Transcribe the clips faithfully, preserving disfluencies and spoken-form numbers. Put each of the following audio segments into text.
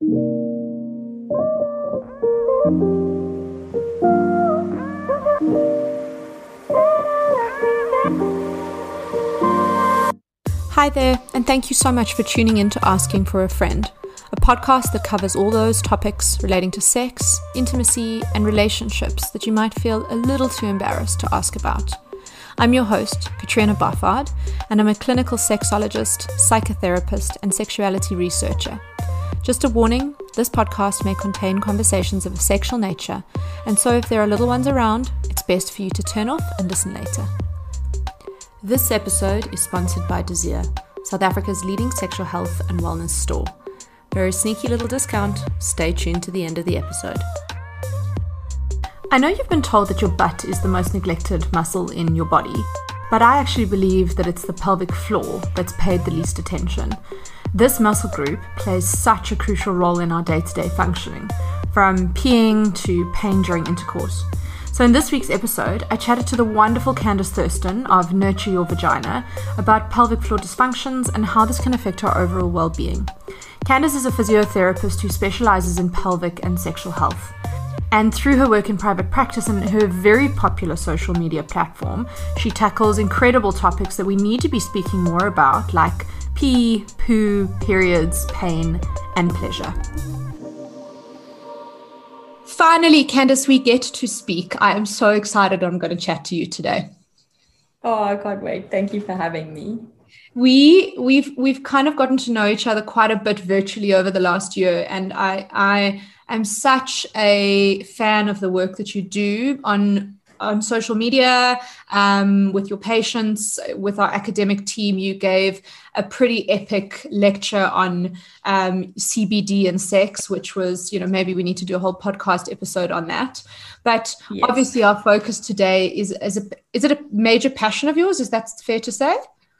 Hi there, and thank you so much for tuning in to Asking for a Friend, a podcast that covers all those topics relating to sex, intimacy, and relationships that you might feel a little too embarrassed to ask about. I'm your host, Katrina Barfard, and I'm a clinical sexologist, psychotherapist, and sexuality researcher. Just a warning, this podcast may contain conversations of a sexual nature, and so if there are little ones around, it's best for you to turn off and listen later. This episode is sponsored by Desire, South Africa's leading sexual health and wellness store. For a sneaky little discount, stay tuned to the end of the episode. I know you've been told that your butt is the most neglected muscle in your body, but I actually believe that it's the pelvic floor that's paid the least attention. This muscle group plays such a crucial role in our day-to-day functioning, from peeing to pain during intercourse. So in this week's episode, I chatted to the wonderful Candice Thurston of Nurture Your Vagina about pelvic floor dysfunctions and how this can affect our overall well-being. Candice is a physiotherapist who specializes in pelvic and sexual health. And through her work in private practice and her very popular social media platform, she tackles incredible topics that we need to be speaking more about, like pee, poo, periods, pain, and pleasure. Finally, Candice, we get to speak. I am so excited I'm going to chat to you today. Oh, I can't wait. Thank you for having me. We we've we've kind of gotten to know each other quite a bit virtually over the last year, and I I am such a fan of the work that you do on on social media, um, with your patients, with our academic team. You gave a pretty epic lecture on um, C B D and sex, which was, you know, maybe we need to do a whole podcast episode on that. But yes, obviously our focus today is, is, a, is it a major passion of yours? Is that fair to say?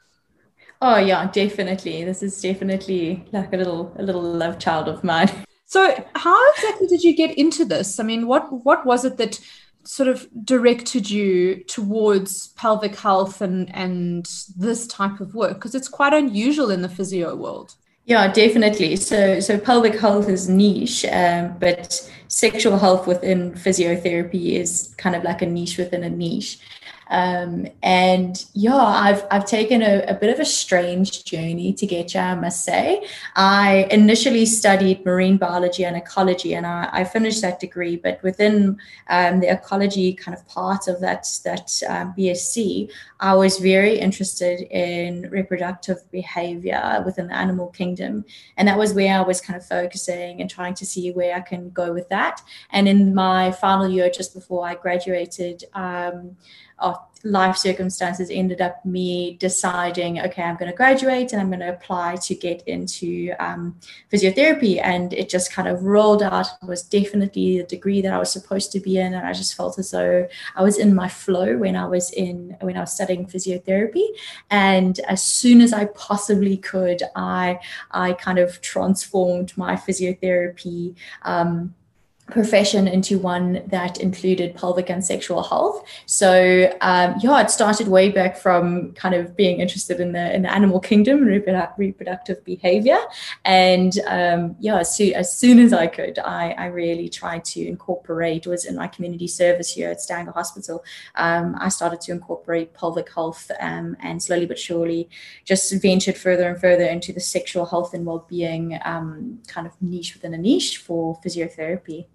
Oh yeah, definitely. This is definitely like a little, a little love child of mine. So how exactly did you get into this? I mean, what, what was it that sort of directed you towards pelvic health and, and this type of work? Because it's quite unusual in the physio world. Yeah, definitely. So, so pelvic health is niche, um, but sexual health within physiotherapy is kind of like a niche within a niche. Um, and yeah, I've, I've taken a, a bit of a strange journey to get here, I must say. I initially studied marine biology and ecology, and I, I finished that degree, but within um, the ecology kind of part of that, that um, B S c, I was very interested in reproductive behavior within the animal kingdom. And that was where I was kind of focusing and trying to see where I can go with that. And in my final year, just before I graduated, um, of life circumstances ended up me deciding, okay, I'm going to graduate and I'm going to apply to get into um, physiotherapy. And it just kind of rolled out. It was definitely the degree that I was supposed to be in. And I just felt as though I was in my flow when I was in, when I was studying physiotherapy. And as soon as I possibly could, I, I kind of transformed my physiotherapy um, profession into one that included pelvic and sexual health. So um, yeah, it started way back from kind of being interested in the in the animal kingdom and reprodu- reproductive behavior. And um, yeah, as, so, as soon as I could, I, I really tried to incorporate, was in my community service here at Stanger Hospital. Um, I started to incorporate pelvic health um, and slowly but surely just ventured further and further into the sexual health and well-being um, kind of niche within a niche for physiotherapy.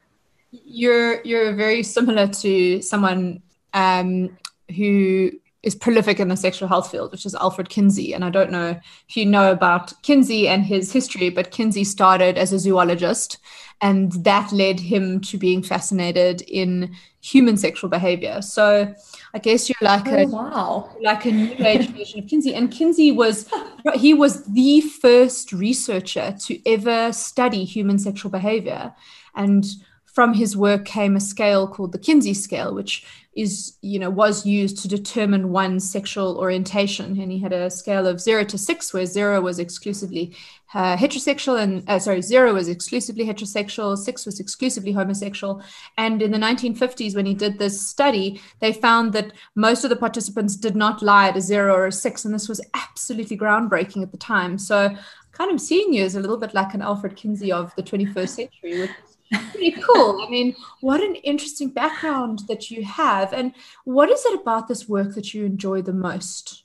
You're you're very similar to someone um, who is prolific in the sexual health field, which is Alfred Kinsey. And I don't know if you know about Kinsey and his history, but Kinsey started as a zoologist, and that led him to being fascinated in human sexual behavior. So I guess you're like oh, a wow. like a new age version of Kinsey. And Kinsey was he was the first researcher to ever study human sexual behavior. And from his work came a scale called the Kinsey scale, which is, you know, was used to determine one's sexual orientation. And he had a scale of zero to six, where zero was exclusively uh, heterosexual, and uh, sorry, zero was exclusively heterosexual, six was exclusively homosexual. And in the nineteen fifties, when he did this study, they found that most of the participants did not lie at a zero or a six, and this was absolutely groundbreaking at the time. So kind of seeing you as a little bit like an Alfred Kinsey of the twenty-first century, which is pretty cool. I mean, what an interesting background that you have. And what is it about this work that you enjoy the most?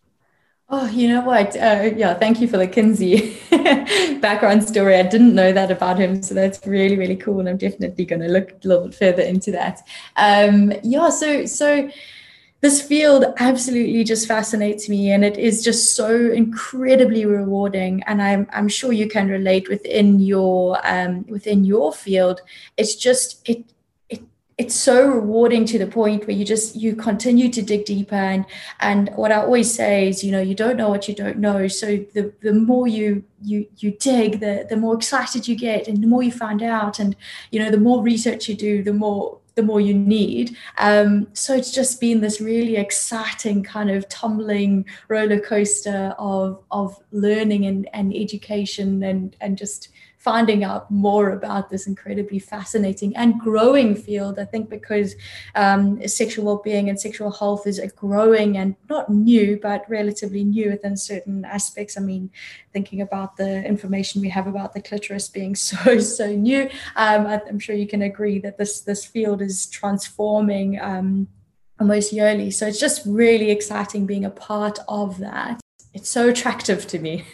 Oh, you know what? Uh, yeah, thank you for the Kinsey background story. I didn't know that about him, so that's really, really cool. And I'm definitely going to look a little bit further into that. Um, yeah, so so this field absolutely just fascinates me, and it is just so incredibly rewarding. And I'm I'm sure you can relate within your um, within your field. It's just it. It's so rewarding to the point where you just you continue to dig deeper, and and what I always say is, you know, you don't know what you don't know. So the the more you you you dig, the the more excited you get, and the more you find out, and you know, the more research you do, the more the more you need. Um, so it's just been this really exciting kind of tumbling roller coaster of of learning and and education, and and just finding out more about this incredibly fascinating and growing field. I think because um, sexual well-being and sexual health is a growing and not new, but relatively new within certain aspects. I mean, thinking about the information we have about the clitoris being so, so new, um, I'm sure you can agree that this, this field is transforming um, almost yearly. So it's just really exciting being a part of that. It's so attractive to me.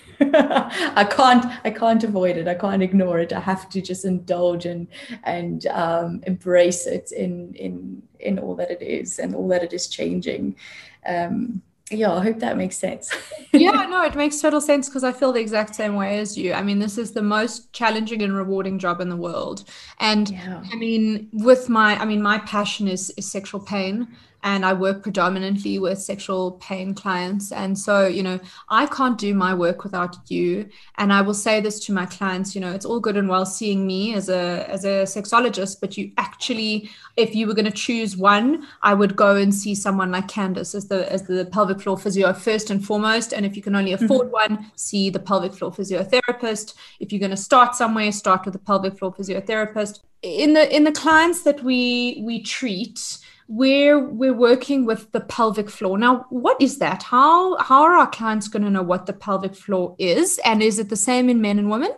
I can't I can't avoid it. I can't ignore it. I have to just indulge and and um, embrace it in in in all that it is and all that it is changing. Um, yeah, I hope that makes sense. Yeah, no, it makes total sense because I feel the exact same way as you. I mean, this is the most challenging and rewarding job in the world. And Yeah. I mean, with my, I mean, my passion is, is sexual pain. And I work predominantly with sexual pain clients. And so, you know, I can't do my work without you. And I will say this to my clients, you know, it's all good and well seeing me as a as a sexologist, but you actually, if you were going to choose one, I would go and see someone like Candace as the as the pelvic floor physio first and foremost. And if you can only afford mm-hmm. one, see the pelvic floor physiotherapist. If you're going to start somewhere, start with the pelvic floor physiotherapist. In the in the clients that we we treat, We're we're working with the pelvic floor. Now, what is that? How how are our clients going to know what the pelvic floor is? And is it the same in men and women?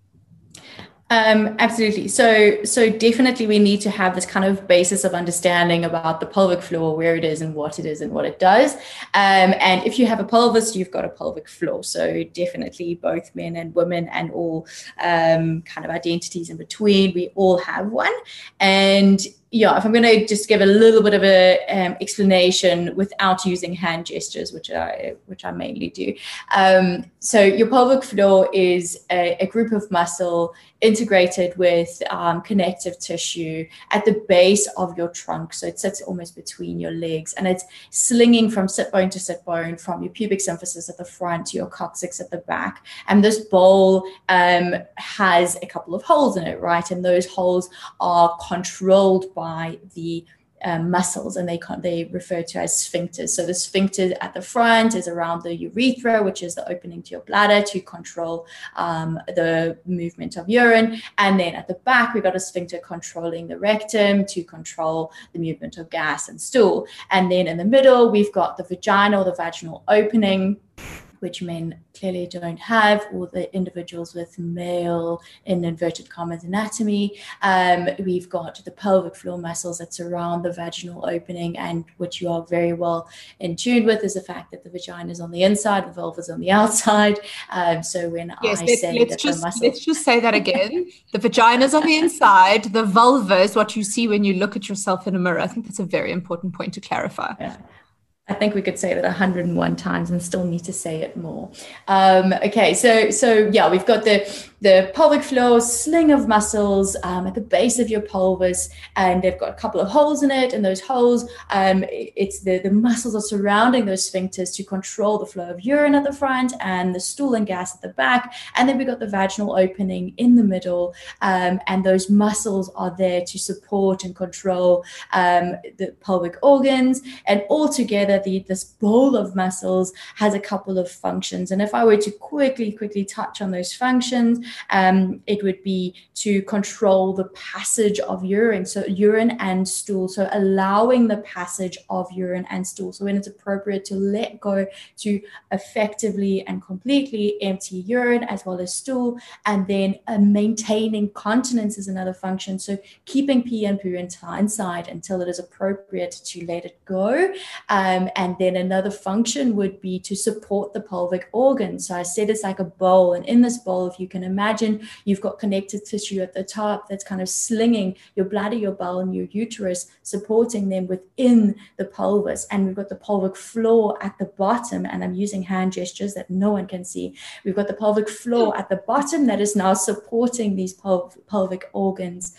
Um, absolutely. So, so definitely we need to have this kind of basis of understanding about the pelvic floor, where it is and what it is and what it does. Um, and if you have a pelvis, you've got a pelvic floor. So definitely both men and women and all um, kind of identities in between, we all have one. And yeah, if I'm going to just give a little bit of a um, explanation without using hand gestures, which I which I mainly do. Um, so your pelvic floor is a, a group of muscle integrated with um, connective tissue at the base of your trunk. So it sits almost between your legs, and it's slinging from sit bone to sit bone, from your pubic symphysis at the front to your coccyx at the back. And this bowl um, has a couple of holes in it, right? And those holes are controlled by the um, muscles, and they they refer to as sphincters. So the sphincter at the front is around the urethra, which is the opening to your bladder to control um, the movement of urine. And then at the back, we've got a sphincter controlling the rectum to control the movement of gas and stool. And then in the middle, we've got the vagina or the vaginal opening, which men clearly don't have, or the individuals with male, in inverted commas, anatomy. Um, we've got the pelvic floor muscles that surround the vaginal opening, and what you are very well in tune with is the fact that the vagina is on the inside, the vulva is on the outside. Um, so when yes, I let, say let's that just, the muscles... Let's just say that again. The vagina is on the inside, the vulva is what you see when you look at yourself in a mirror. I think that's a very important point to clarify. Yeah. I think we could say that one hundred and one times and still need to say it more. Um, okay, so so yeah, we've got the the pelvic floor, sling of muscles um, at the base of your pelvis, and they've got a couple of holes in it. And those holes, um, it's the the muscles are surrounding those sphincters to control the flow of urine at the front and the stool and gas at the back. And then we've got the vaginal opening in the middle, um, and those muscles are there to support and control um, the pelvic organs. And all together, The, this bowl of muscles has a couple of functions. And if I were to quickly, quickly touch on those functions, Um, it would be to control the passage of urine, so urine and stool, so allowing the passage of urine and stool. So when it's appropriate to let go, to effectively and completely empty urine as well as stool, and then uh, maintaining continence is another function. So keeping pee and poo inside until it is appropriate to let it go. Um, and then another function would be to support the pelvic organ. So I said it's like a bowl, and in this bowl, if you can imagine, you've got connective tissue at the top that's kind of slinging your bladder, your bowel, and your uterus, supporting them within the pelvis. And we've got the pelvic floor at the bottom, and I'm using hand gestures that no one can see. We've got the pelvic floor at the bottom that is now supporting these pel- pelvic organs.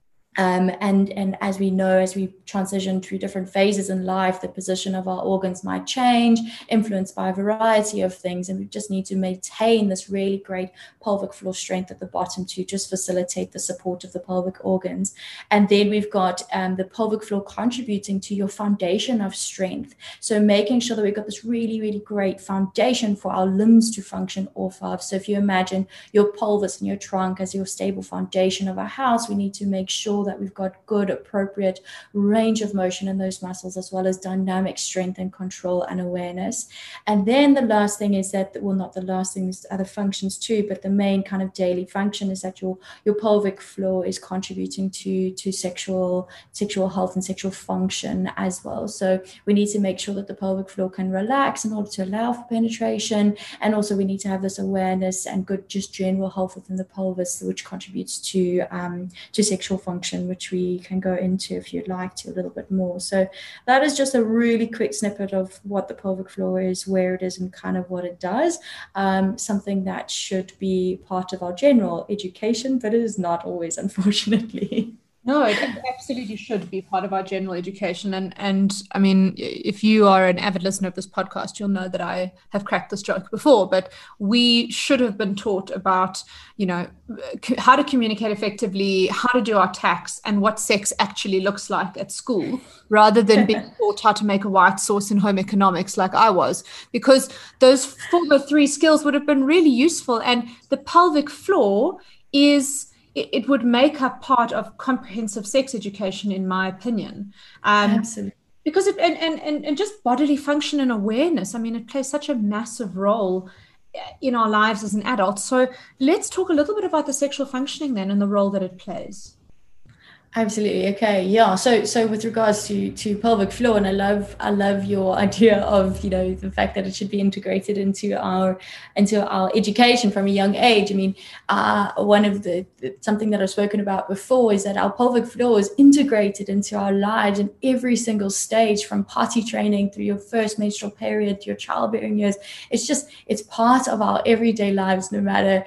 Um, and, and as we know, as we transition through different phases in life, the position of our organs might change, influenced by a variety of things. And we just need to maintain this really great pelvic floor strength at the bottom to just facilitate the support of the pelvic organs. And then we've got um, the pelvic floor contributing to your foundation of strength. So making sure that we've got this really, really great foundation for our limbs to function off of. So if you imagine your pelvis and your trunk as your stable foundation of a house, we need to make sure that we've got good, appropriate range of motion in those muscles, as well as dynamic strength and control and awareness. And then the last thing is that, well, not the last thing, there's other functions too, but the main kind of daily function is that your your pelvic floor is contributing to to sexual sexual health and sexual function as well. So we need to make sure that the pelvic floor can relax in order to allow for penetration, and also we need to have this awareness and good just general health within the pelvis, which contributes to um, to sexual function, which we can go into if you'd like to a little bit more. So that is just a really quick snippet of what the pelvic floor is, where it is, and kind of what it does. Um, something that should be part of our general education, but it is not always, unfortunately. No, it absolutely should be part of our general education. And, and I mean, if you are an avid listener of this podcast, you'll know that I have cracked this joke before, but we should have been taught about, you know, how to communicate effectively, how to do our tax, and what sex actually looks like at school, rather than being taught how to make a white sauce in home economics like I was, because those former three skills would have been really useful. And the pelvic floor is... it would make up part of comprehensive sex education, in my opinion. Um, Absolutely. Because it, and, and, and just bodily function and awareness, I mean, it plays such a massive role in our lives as an adult. So let's talk a little bit about the sexual functioning then, and the role that it plays. Absolutely. Okay. Yeah. So, so with regards to, to pelvic floor, and I love, I love your idea of, you know, the fact that it should be integrated into our, into our education from a young age. I mean, uh, one of the, the, something that I've spoken about before is that our pelvic floor is integrated into our lives in every single stage, from potty training through your first menstrual period to your childbearing years. It's just, it's part of our everyday lives, no matter,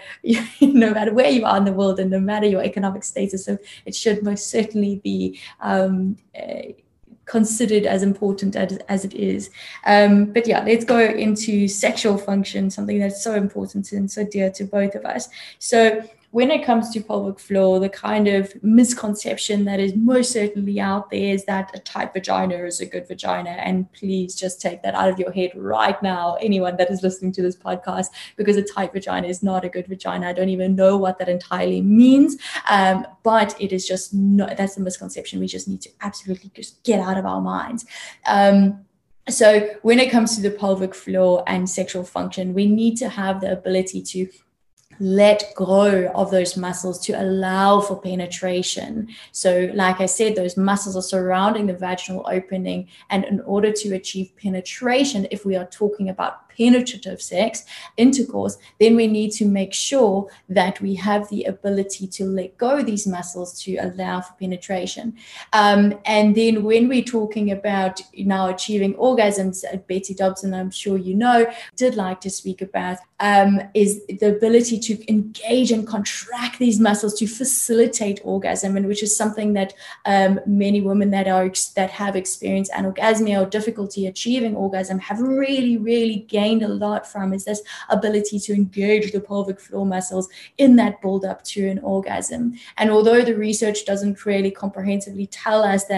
no matter where you are in the world, and no matter your economic status. So it should most certainly be um, uh, considered as important as, as it is. Um, but yeah, let's go into sexual function, something that's so important and so dear to both of us. So when it comes to pelvic floor, the kind of misconception that is most certainly out there is that a tight vagina is a good vagina. And please just take that out of your head right now, anyone that is listening to this podcast, because a tight vagina is not a good vagina. I don't even know what that entirely means, um, but it is just not, that's the misconception we just need to absolutely just get out of our minds. Um, so when it comes to the pelvic floor and sexual function, we need to have the ability to let go of those muscles to allow for penetration. So like I said, those muscles are surrounding the vaginal opening, and in order to achieve penetration, if we are talking about penetrative sex, intercourse, then we need to make sure that we have the ability to let go of these muscles to allow for penetration. Um, and then when we're talking about now achieving orgasms, Betsy Dobson, I'm sure you know, did like to speak about, um, is the ability to engage and contract these muscles to facilitate orgasm, and which is something that um, many women that are that have experienced anorgasmia or difficulty achieving orgasm have really, really gained a lot from, is this ability to engage the pelvic floor muscles in that build up to an orgasm. And although the research doesn't really comprehensively tell us that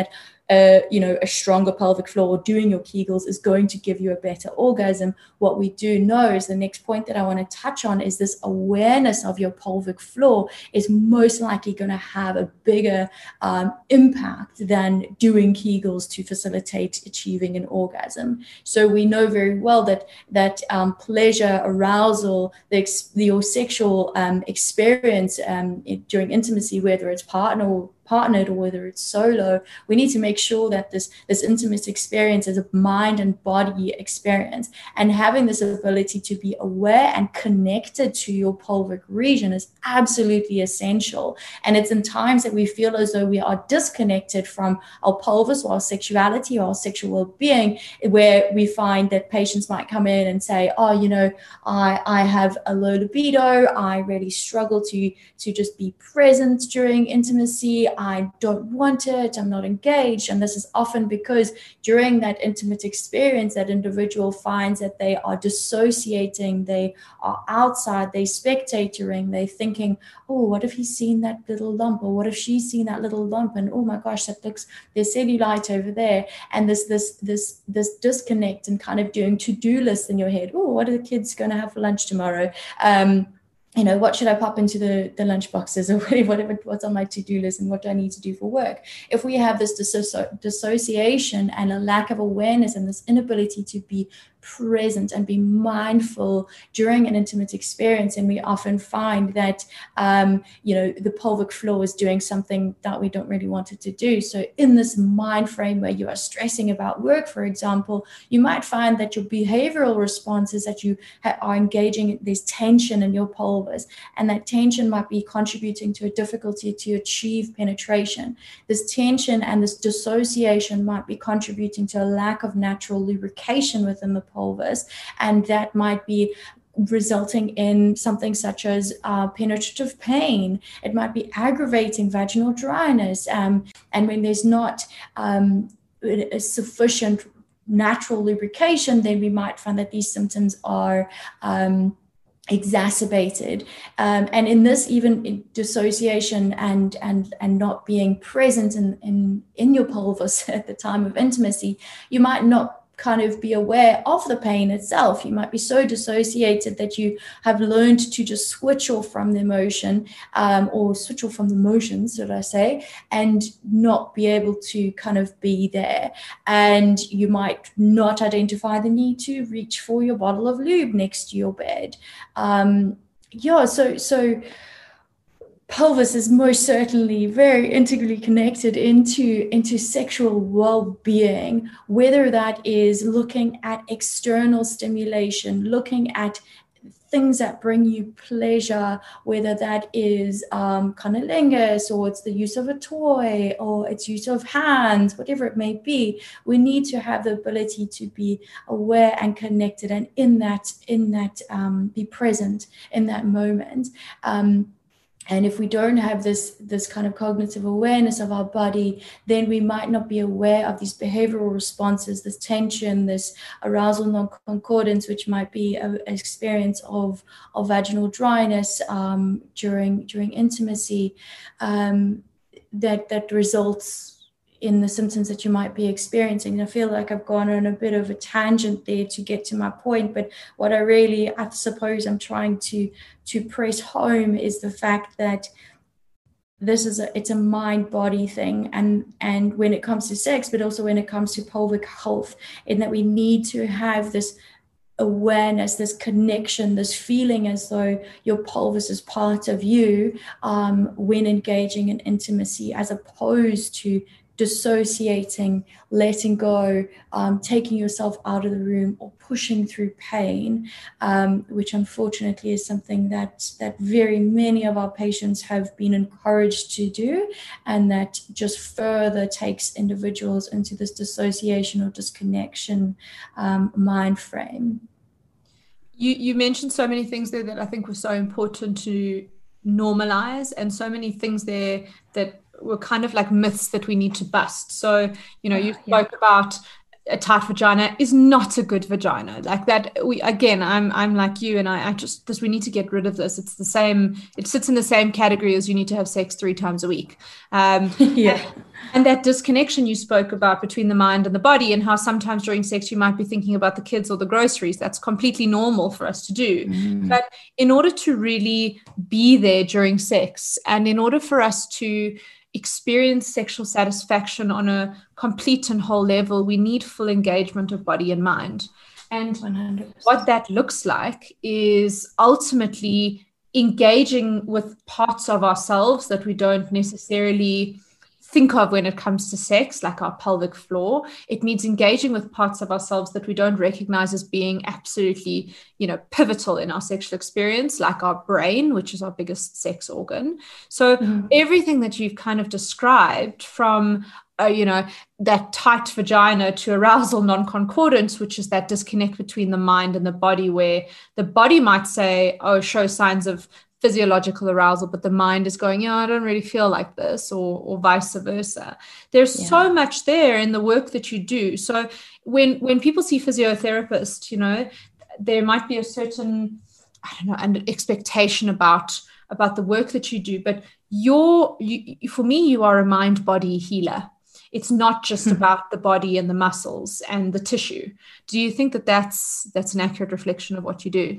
a, you know, a stronger pelvic floor or doing your Kegels is going to give you a better orgasm. What we do know is the next point that I want to touch on is this awareness of your pelvic floor is most likely going to have a bigger um, impact than doing Kegels to facilitate achieving an orgasm. So we know very well that that um, pleasure, arousal, the, the your sexual um, experience um, during intimacy, whether it's partner or partnered or whether it's solo, we need to make sure that this this intimate experience is a mind and body experience, and having this ability to be aware and connected to your pelvic region is absolutely essential. And it's in times that we feel as though we are disconnected from our pelvis or our sexuality or our sexual well-being, where we find that patients might come in and say, oh, you know, I I have a low libido, I really struggle to to just be present during intimacy, I don't want it, I'm not engaged. And this is often because during that intimate experience, that individual finds that they are dissociating, they are outside, they're spectatoring, they're thinking, oh, what if he's seen that little lump? Or what if she's seen that little lump? And oh my gosh, that looks, there's cellulite over there. And this this this this disconnect and kind of doing to-do lists in your head. Oh, what are the kids going to have for lunch tomorrow? Um, you know, what should I pop into the, the lunch boxes, or whatever, what's on my to-do list, and what do I need to do for work? If we have this disso- dissociation and a lack of awareness and this inability to be present and be mindful during an intimate experience, and we often find that um, you know, the pelvic floor is doing something that we don't really want it to do. So in this mind frame where you are stressing about work, for example, you might find that your behavioral response is that you ha- are engaging, there's tension in your pelvis, and that tension might be contributing to a difficulty to achieve penetration. This tension and this dissociation might be contributing to a lack of natural lubrication within the pelvis, and that might be resulting in something such as uh, penetrative pain. It might be aggravating vaginal dryness, um, and when there's not um, a sufficient natural lubrication, then we might find that these symptoms are um, exacerbated. Um, and in this, even dissociation and and and not being present in, in in your pelvis at the time of intimacy, you might not kind of be aware of the pain itself. You might be so dissociated that you have learned to just switch off from the emotion, um, or switch off from the motions, should I say, and not be able to kind of be there. And you might not identify the need to reach for your bottle of lube next to your bed. Um, yeah, so so. Pelvis is most certainly very integrally connected into, into sexual well-being, whether that is looking at external stimulation, looking at things that bring you pleasure, whether that is um, cunnilingus, or it's the use of a toy, or it's use of hands, whatever it may be. We need to have the ability to be aware and connected, and in that, in that um, be present in that moment. Um, And if we don't have this, this kind of cognitive awareness of our body, then we might not be aware of these behavioral responses, this tension, this arousal non-concordance, which might be an experience of, of vaginal dryness um, during, during intimacy, um, that, that results in the symptoms that you might be experiencing. I feel like I've gone on a bit of a tangent there to get to my point, but what I really, I suppose I'm trying to to press home is the fact that this is a, it's a mind-body thing, and and when it comes to sex, but also when it comes to pelvic health, in that we need to have this awareness, this connection, this feeling as though your pelvis is part of you um, when engaging in intimacy, as opposed to dissociating, letting go, um, taking yourself out of the room, or pushing through pain, um, which unfortunately is something that that very many of our patients have been encouraged to do, and that just further takes individuals into this dissociation or disconnection um, mind frame. You you mentioned so many things there that I think were so important to normalize, and so many things there that were kind of like myths that we need to bust. So, you know, you spoke yeah. about a tight vagina is not a good vagina. Like that, we again, I'm I'm like you, and I, I just this we need to get rid of this. It's the same. It sits in the same category as you need to have sex three times a week. Um, yeah. And, and that disconnection you spoke about between the mind and the body, and how sometimes during sex you might be thinking about the kids or the groceries. That's completely normal for us to do. Mm. But in order to really be there during sex, and in order for us to experience sexual satisfaction on a complete and whole level, we need full engagement of body and mind. And one hundred percent. What that looks like is ultimately engaging with parts of ourselves that we don't necessarily think of when it comes to sex, like our pelvic floor. It means engaging with parts of ourselves that we don't recognize as being absolutely, you know, pivotal in our sexual experience, like our brain, which is our biggest sex organ. So mm-hmm. everything that you've kind of described, from uh, you know, that tight vagina to arousal non-concordance, which is that disconnect between the mind and the body, where the body might say, oh, show signs of physiological arousal, but the mind is going, yeah, I don't really feel like this, or or vice versa. There's yeah. so much there in the work that you do. So when when people see physiotherapists, you know, there might be a certain, I don't know, an expectation about about the work that you do, but you're, you, for me, you are a mind-body healer. It's not just about the body and the muscles and the tissue. Do you think that that's that's an accurate reflection of what you do?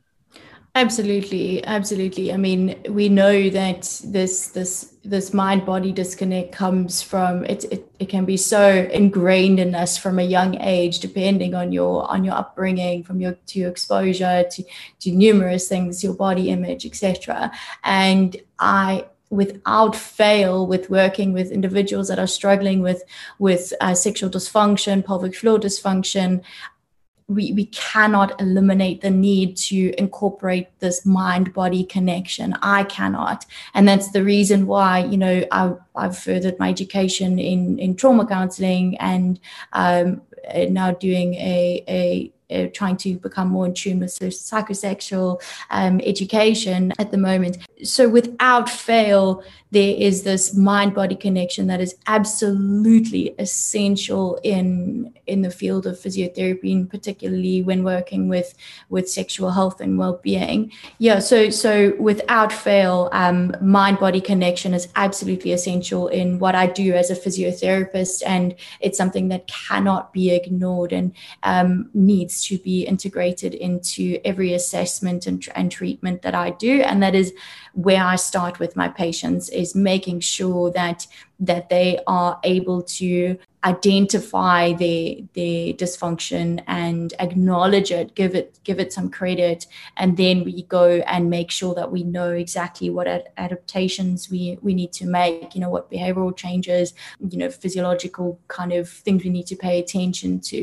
Absolutely, absolutely. I mean, we know that this this this mind-body disconnect comes from it, it. It can be so ingrained in us from a young age, depending on your on your upbringing, from your to your exposure to to numerous things, your body image, et cetera. And I, without fail, with working with individuals that are struggling with with uh, sexual dysfunction, pelvic floor dysfunction, we we cannot eliminate the need to incorporate this mind-body connection. I cannot. And that's the reason why, you know, I, I've furthered my education in, in trauma counseling, and um, now doing a, a Uh, trying to become more in tune with psychosexual um, education at the moment. So without fail, there is this mind-body connection that is absolutely essential in in the field of physiotherapy, and particularly when working with with sexual health and well-being. Yeah, so so without fail, um, mind-body connection is absolutely essential in what I do as a physiotherapist, and it's something that cannot be ignored, and um, needs to be integrated into every assessment and, and treatment that I do. And that is where I start with my patients, is making sure that that they are able to identify their their dysfunction and acknowledge it, give it give it some credit, and then we go and make sure that we know exactly what ad- adaptations we we need to make, you know, what behavioral changes, you know, physiological kind of things we need to pay attention to.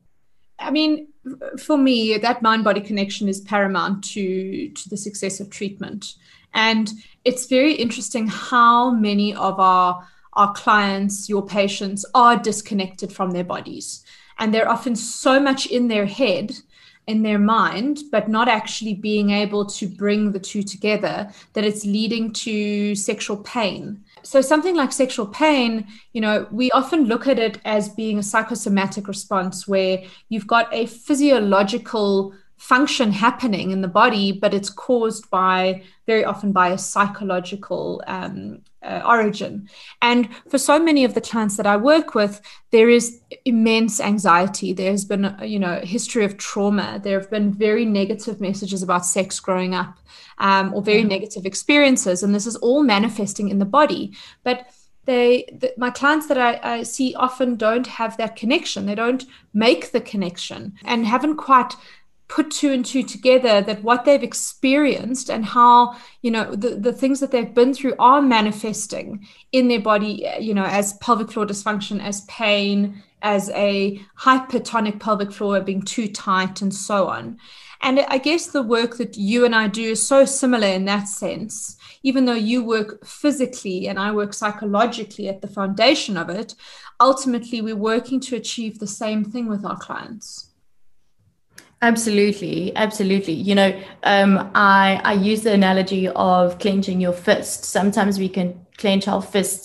I mean, for me, that mind-body connection is paramount to, to the success of treatment. And it's very interesting how many of our, our clients, your patients, are disconnected from their bodies. And they're often so much in their head, in their mind, but not actually being able to bring the two together, that it's leading to sexual pain. So something like sexual pain, you know, we often look at it as being a psychosomatic response, where you've got a physiological function happening in the body, but it's caused by, very often by a psychological um, uh, origin. And for so many of the clients that I work with, there is immense anxiety. There's been, you know, a history of trauma. There have been very negative messages about sex growing up, um, or very yeah. negative experiences. And this is all manifesting in the body. But They, the, my clients that I, I see often don't have that connection. They don't make the connection, and haven't quite put two and two together, that what they've experienced and how, you know, the, the things that they've been through are manifesting in their body, you know, as pelvic floor dysfunction, as pain, as a hypertonic pelvic floor being too tight, and so on. And I guess the work that you and I do is so similar in that sense. Even though you work physically and I work psychologically at the foundation of it, ultimately we're working to achieve the same thing with our clients. Absolutely, absolutely. You know, um, I, I use the analogy of clenching your fist. Sometimes we can clench our fists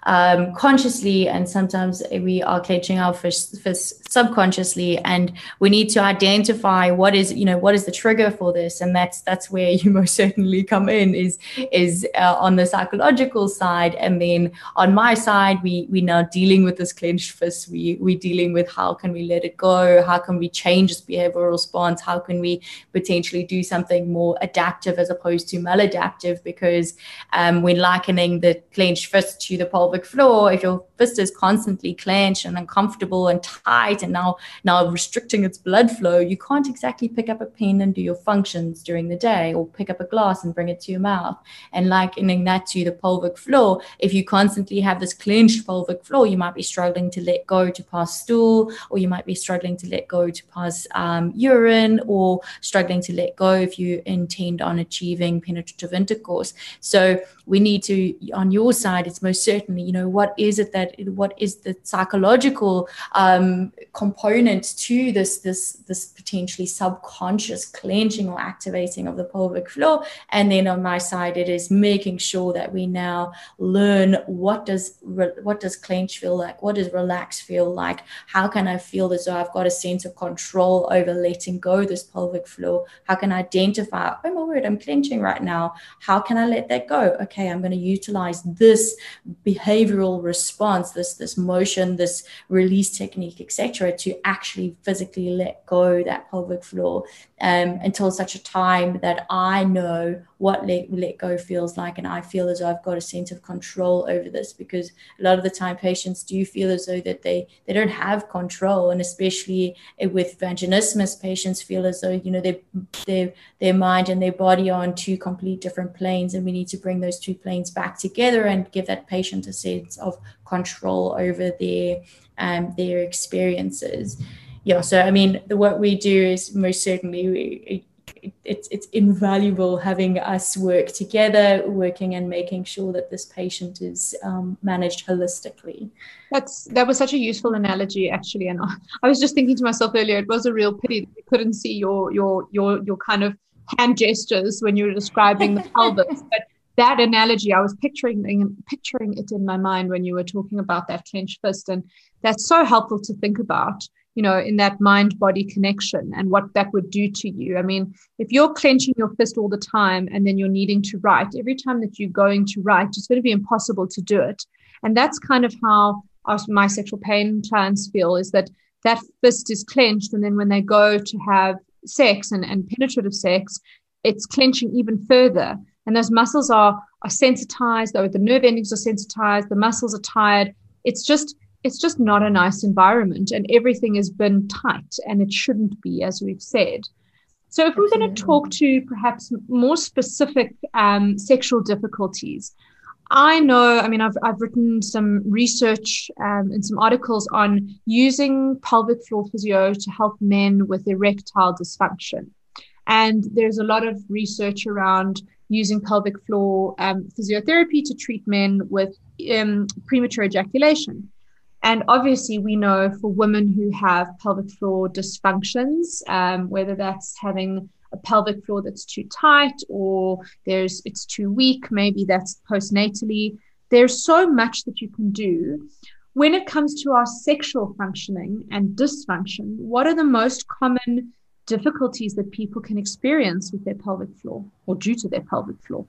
um, consciously, and sometimes we are clenching our fists, fists subconsciously, and we need to identify what is, you know, what is the trigger for this, and that's that's where you most certainly come in, is is uh, on the psychological side. And then on my side, we we now dealing with this clenched fist. We we dealing with how can we let it go, how can we change this behavioral response, how can we potentially do something more adaptive as opposed to maladaptive, because um, when likening the clenched fist to the pelvic floor, if your fist is constantly clenched and uncomfortable and tight and now now restricting its blood flow, you can't exactly pick up a pen and do your functions during the day, or pick up a glass and bring it to your mouth. And likening that to the pelvic floor, if you constantly have this clenched pelvic floor, you might be struggling to let go to pass stool, or you might be struggling to let go to pass um, urine, or struggling to let go if you intend on achieving penetrative intercourse. So we need to, on your side, it's most certainly, you know, what is it that, what is the psychological um, component to this, this, this potentially subconscious clenching or activating of the pelvic floor. And then on my side, it is making sure that we now learn what does, what does clench feel like? What does relax feel like? How can I feel as though I've got a sense of control over letting go this pelvic floor? How can I identify, oh my word, I'm clenching right now. How can I let that go? Okay, I'm going to utilize this behavioral response, this, this motion, this release technique, et cetera, to actually physically let go that pelvic floor um, until such a time that I know what let, let go feels like, and I feel as though I've got a sense of control over this, because a lot of the time patients do feel as though that they, they don't have control, and especially with vaginismus, patients feel as though, you know, their, their, their mind and their body are on two complete different planes, and we need to bring those two planes back together and give that patient a sense of control over their, um, their experiences. Yeah, so I mean, the work we do is most certainly, we, it's it's invaluable having us work together, working and making sure that this patient is um, managed holistically. That's that was such a useful analogy, actually, and I was just thinking to myself earlier, it was a real pity that we couldn't see your your your your kind of hand gestures when you were describing the pelvis, but that analogy, I was picturing picturing it in my mind when you were talking about that clenched fist, and that's so helpful to think about, you know, in that mind-body connection and what that would do to you. I mean, if you're clenching your fist all the time and then you're needing to write, every time that you're going to write, it's going to be impossible to do it. And that's kind of how our, my sexual pain clients feel, is that that fist is clenched, and then when they go to have sex and, and penetrative sex, it's clenching even further. And those muscles are, are sensitized, though the nerve endings are sensitized, the muscles are tired. It's just It's just not a nice environment, and everything has been tight, and it shouldn't be, as we've said. So if we're going to talk to perhaps more specific um, sexual difficulties, I know, I mean, I've, I've written some research um, and some articles on using pelvic floor physio to help men with erectile dysfunction. And there's a lot of research around using pelvic floor um, physiotherapy to treat men with um, premature ejaculation. And obviously, we know for women who have pelvic floor dysfunctions, um, whether that's having a pelvic floor that's too tight, or there's it's too weak, maybe that's postnatally, there's so much that you can do. When it comes to our sexual functioning and dysfunction, what are the most common difficulties that people can experience with their pelvic floor or due to their pelvic floor?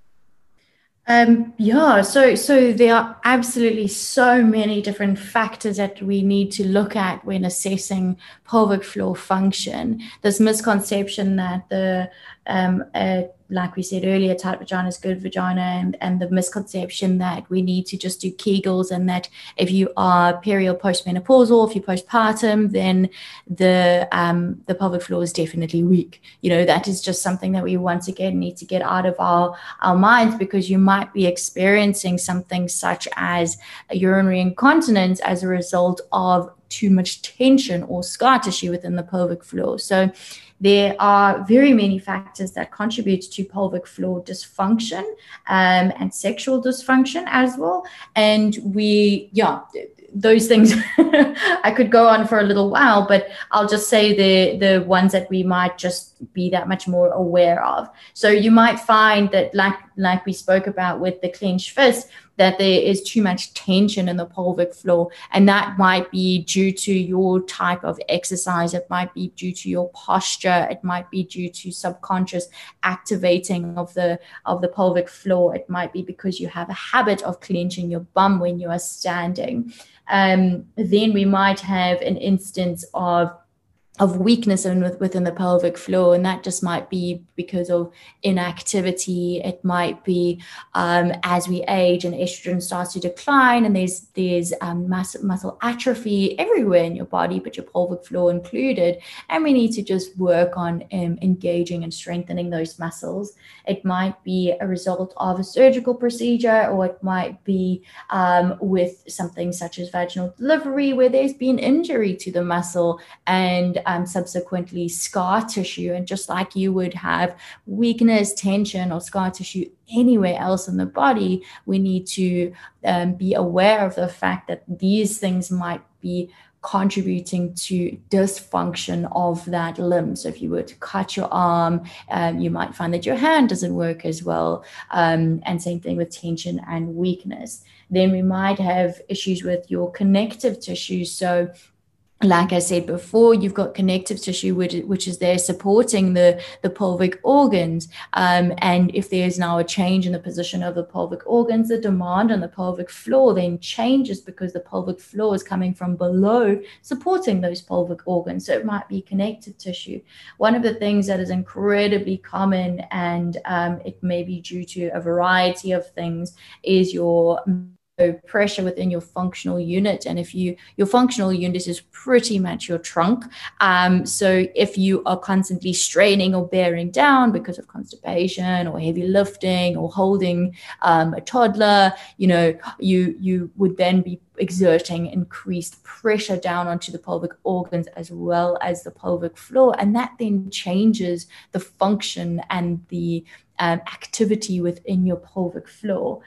Um, yeah, so so there are absolutely so many different factors that we need to look at when assessing pelvic floor function. This misconception that the, um, uh, like we said earlier, tight vagina is good vagina, and, and the misconception that we need to just do Kegels, and that if you are peri or postmenopausal, if you're postpartum, then the um, the pelvic floor is definitely weak. You know, that is just something that we once again need to get out of our, our minds, because you might be experiencing something such as a urinary incontinence as a result of too much tension or scar tissue within the pelvic floor. So there are very many factors that contribute to pelvic floor dysfunction um, and sexual dysfunction as well. And we, yeah, those things, I could go on for a little while, but I'll just say the the ones that we might just be that much more aware of. So you might find that, like like we spoke about with the clenched fist, that there is too much tension in the pelvic floor, and that might be due to your type of exercise. It might be due to your posture. It might be due to subconscious activating of the of the pelvic floor. It might be because you have a habit of clenching your bum when you are standing. Um, then we might have an instance of of weakness in, within the pelvic floor, and that just might be because of inactivity. It might be um, as we age and estrogen starts to decline, and there's there's um, muscle, muscle atrophy everywhere in your body, but your pelvic floor included, and we need to just work on um, engaging and strengthening those muscles. It might be a result of a surgical procedure, or it might be um, with something such as vaginal delivery, where there's been injury to the muscle and Um, subsequently scar tissue. And just like you would have weakness, tension, or scar tissue anywhere else in the body, we need to um, be aware of the fact that these things might be contributing to dysfunction of that limb. So if you were to cut your arm, um, you might find that your hand doesn't work as well. Um, and same thing with tension and weakness. Then we might have issues with your connective tissue. So like I said before, you've got connective tissue, which, which is there supporting the, the pelvic organs. Um, and if there's now a change in the position of the pelvic organs, the demand on the pelvic floor then changes, because the pelvic floor is coming from below, supporting those pelvic organs. So it might be connective tissue. One of the things that is incredibly common, and um, it may be due to a variety of things, is your pressure within your functional unit. And if you your functional unit is pretty much your trunk, um so if you are constantly straining or bearing down because of constipation or heavy lifting or holding um, a toddler, you know you you would then be exerting increased pressure down onto the pelvic organs as well as the pelvic floor, and that then changes the function and the um, activity within your pelvic floor.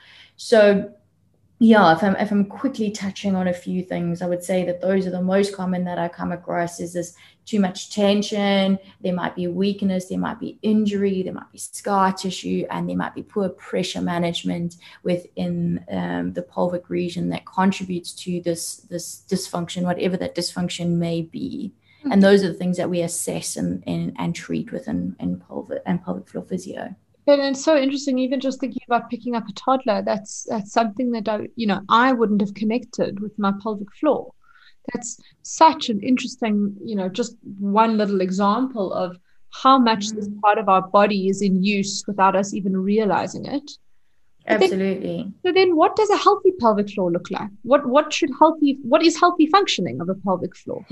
So yeah, if I'm if I'm quickly touching on a few things, I would say that those are the most common that I come across. Is this too much tension? There might be weakness, there might be injury, there might be scar tissue, and there might be poor pressure management within um, the pelvic region that contributes to this this dysfunction, whatever that dysfunction may be. Mm-hmm. And those are the things that we assess and and, and treat within in pelvic and pelvic floor physio. And it's so interesting, even just thinking about picking up a toddler, that's that's something that I, you know, I wouldn't have connected with my pelvic floor. That's such an interesting, you know, just one little example of how much mm-hmm. this part of our body is in use without us even realizing it. But Absolutely. Then, so then what does a healthy pelvic floor look like? What what should healthy, what is healthy functioning of a pelvic floor?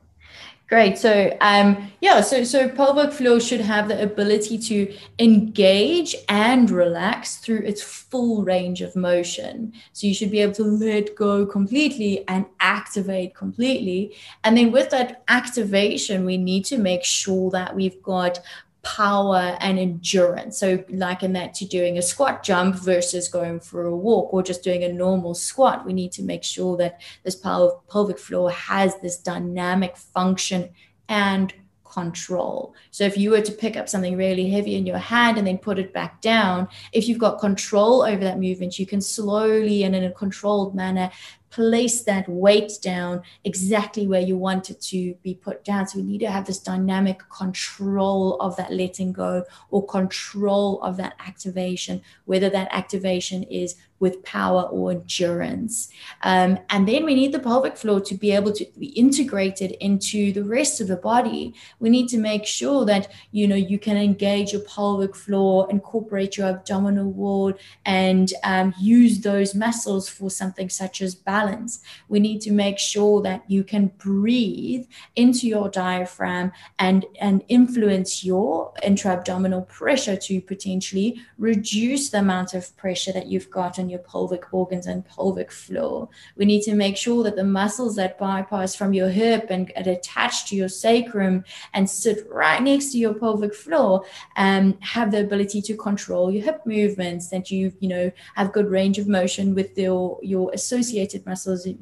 Great. So, um, yeah, so, so pelvic floor should have the ability to engage and relax through its full range of motion. So you should be able to let go completely and activate completely. And then with that activation, we need to make sure that we've got power and endurance. So like in that, to doing a squat jump versus going for a walk or just doing a normal squat, we need to make sure that this pel- pelvic floor has this dynamic function and control. So if you were to pick up something really heavy in your hand and then put it back down, if you've got control over that movement, you can slowly and in a controlled manner place that weight down exactly where you want it to be put down. So we need to have this dynamic control of that letting go or control of that activation, whether that activation is with power or endurance. Um, and then we need the pelvic floor to be able to be integrated into the rest of the body. We need to make sure that, you know, you can engage your pelvic floor, incorporate your abdominal wall, and um, use those muscles for something such as balance. We need to make sure that you can breathe into your diaphragm and, and influence your intra-abdominal pressure to potentially reduce the amount of pressure that you've got on your pelvic organs and pelvic floor. We need to make sure that the muscles that bypass from your hip and, and attach to your sacrum and sit right next to your pelvic floor um, have the ability to control your hip movements, that you, you know, have good range of motion with your, your associated muscles with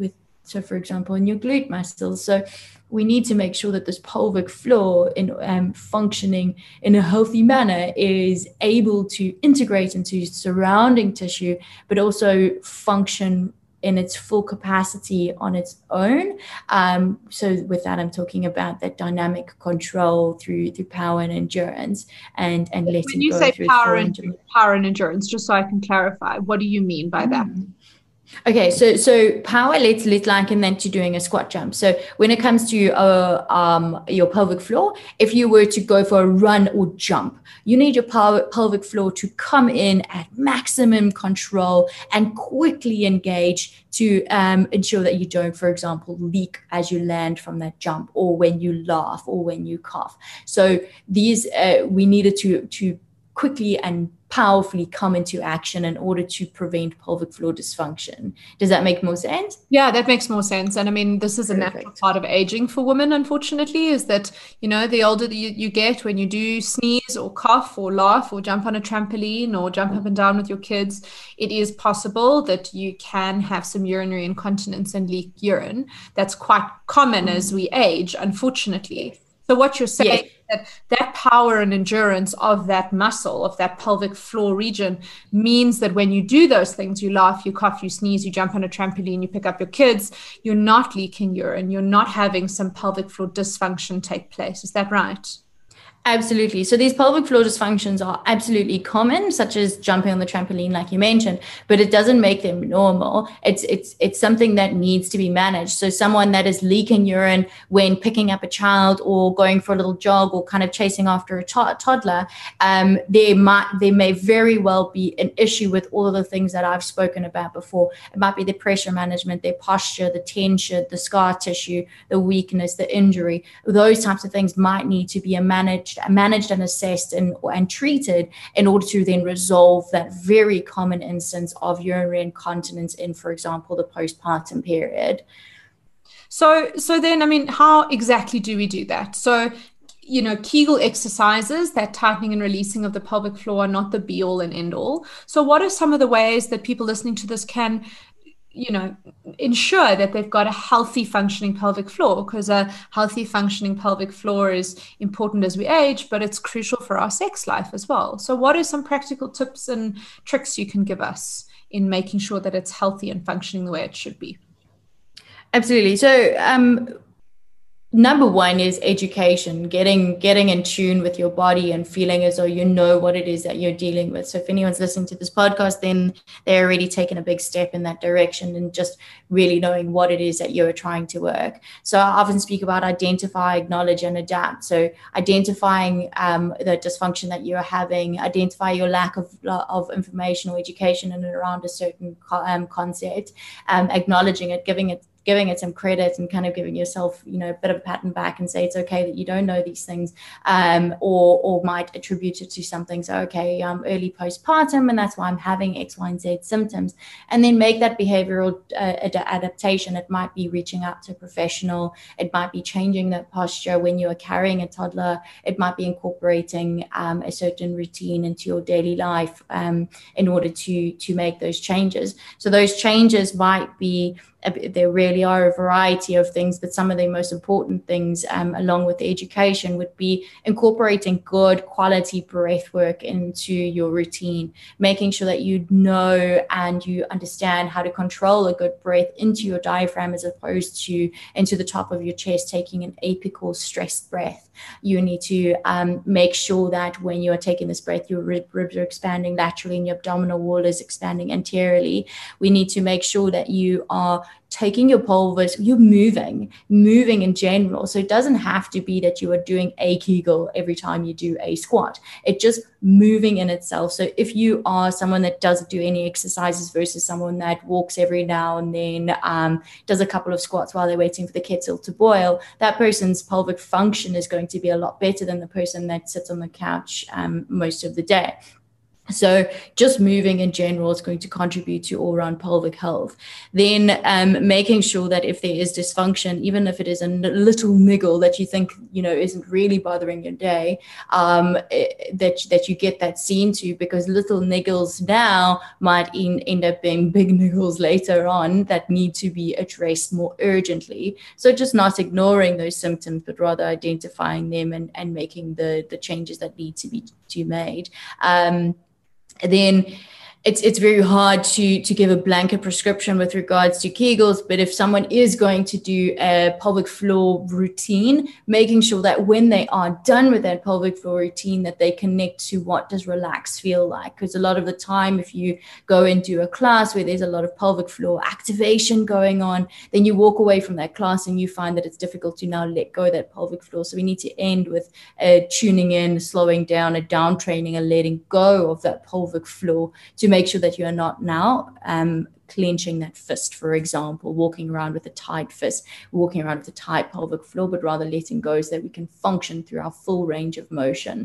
So for example, in your glute muscles. So we need to make sure that this pelvic floor in um, functioning in a healthy manner is able to integrate into surrounding tissue, but also function in its full capacity on its own. Um, so with that, I'm talking about that dynamic control through through power and endurance, and and letting when you go say through power and its power and endurance, just so I can clarify, what do you mean by that? Mm. Okay, so so power, let's let's liken that to doing a squat jump. So when it comes to uh, um, your pelvic floor, if you were to go for a run or jump, you need your power, pelvic floor to come in at maximum control and quickly engage to um, ensure that you don't, for example, leak as you land from that jump, or when you laugh, or when you cough. So these uh, we needed to to quickly and powerfully come into action in order to prevent pelvic floor dysfunction. Does that make more sense? Yeah, that makes more sense. And I mean, this is a Perfect. natural part of aging for women, unfortunately, is that, you know, the older that you, you get, when you do sneeze or cough or laugh or jump on a trampoline or jump up and down with your kids, it is possible that you can have some urinary incontinence and leak urine. That's quite common mm-hmm. as we age, unfortunately. So what you're saying yes. is that that power and endurance of that muscle, of that pelvic floor region, means that when you do those things, you laugh, you cough, you sneeze, you jump on a trampoline, you pick up your kids, you're not leaking urine, you're not having some pelvic floor dysfunction take place. Is that right? Absolutely. So these pelvic floor dysfunctions are absolutely common, such as jumping on the trampoline, like you mentioned, but it doesn't make them normal. It's it's it's something that needs to be managed. So someone that is leaking urine when picking up a child or going for a little jog or kind of chasing after a to- toddler, um, there might there may very well be an issue with all of the things that I've spoken about before. It might be the pressure management, their posture, the tension, the scar tissue, the weakness, the injury. Those types of things might need to be managed managed and assessed and, and treated in order to then resolve that very common instance of urinary incontinence in, for example, the postpartum period. So, so then, I mean, how exactly do we do that? So, you know, Kegel exercises, that tightening and releasing of the pelvic floor, are not the be all and end all. So what are some of the ways that people listening to this can, you know, ensure that they've got a healthy functioning pelvic floor? Because a healthy functioning pelvic floor is important as we age, but it's crucial for our sex life as well. So what are some practical tips and tricks you can give us in making sure that it's healthy and functioning the way it should be? Absolutely. So um number one is education, getting getting in tune with your body and feeling as though you know what it is that you're dealing with. So if anyone's listening to this podcast, then they're already taken a big step in that direction, and just really knowing what it is that you're trying to work. So I often speak about identify, acknowledge, and adapt. So identifying um, the dysfunction that you're having, identify your lack of, of information or education in and around a certain um, concept, um, acknowledging it, giving it giving it some credit, and kind of giving yourself, you know, a bit of a pat on the back and say it's okay that you don't know these things, um, or or might attribute it to something. So, okay, I'm early postpartum, and that's why I'm having X, Y, and Z symptoms. And then make that behavioral uh, ad- adaptation. It might be reaching out to a professional. It might be changing that posture when you are carrying a toddler. It might be incorporating um, a certain routine into your daily life um, in order to to make those changes. So those changes might be, there really are a variety of things, but some of the most important things, um, along with the education, would be incorporating good quality breath work into your routine, making sure that you know and you understand how to control a good breath into your diaphragm as opposed to into the top of your chest, taking an apical stressed breath. You need to um, make sure that when you are taking this breath, your rib, ribs are expanding laterally and your abdominal wall is expanding anteriorly. We need to make sure that you are taking your pelvis, you're moving, moving in general. So it doesn't have to be that you are doing a Kegel every time you do a squat. It's just moving in itself. So if you are someone that doesn't do any exercises versus someone that walks every now and then, um, does a couple of squats while they're waiting for the kettle to boil, that person's pelvic function is going to be a lot better than the person that sits on the couch um, most of the day. So just moving in general is going to contribute to all-around pelvic health. Then um, making sure that if there is dysfunction, even if it is a little niggle that you think, you know, isn't really bothering your day, um, that, that you get that seen to, because little niggles now might in, end up being big niggles later on that need to be addressed more urgently. So just not ignoring those symptoms, but rather identifying them and, and making the, the changes that need to be to be made. Um, then it's it's very hard to to give a blanket prescription with regards to Kegels, but if someone is going to do a pelvic floor routine, making sure that when they are done with that pelvic floor routine, that they connect to what does relax feel like. Because a lot of the time, if you go into a class where there's a lot of pelvic floor activation going on, then you walk away from that class and you find that it's difficult to now let go of that pelvic floor. So we need to end with a tuning in, slowing down, a down training, a letting go of that pelvic floor to make sure that you are not now um, clenching that fist, for example, walking around with a tight fist, walking around with a tight pelvic floor, but rather letting go so that we can function through our full range of motion.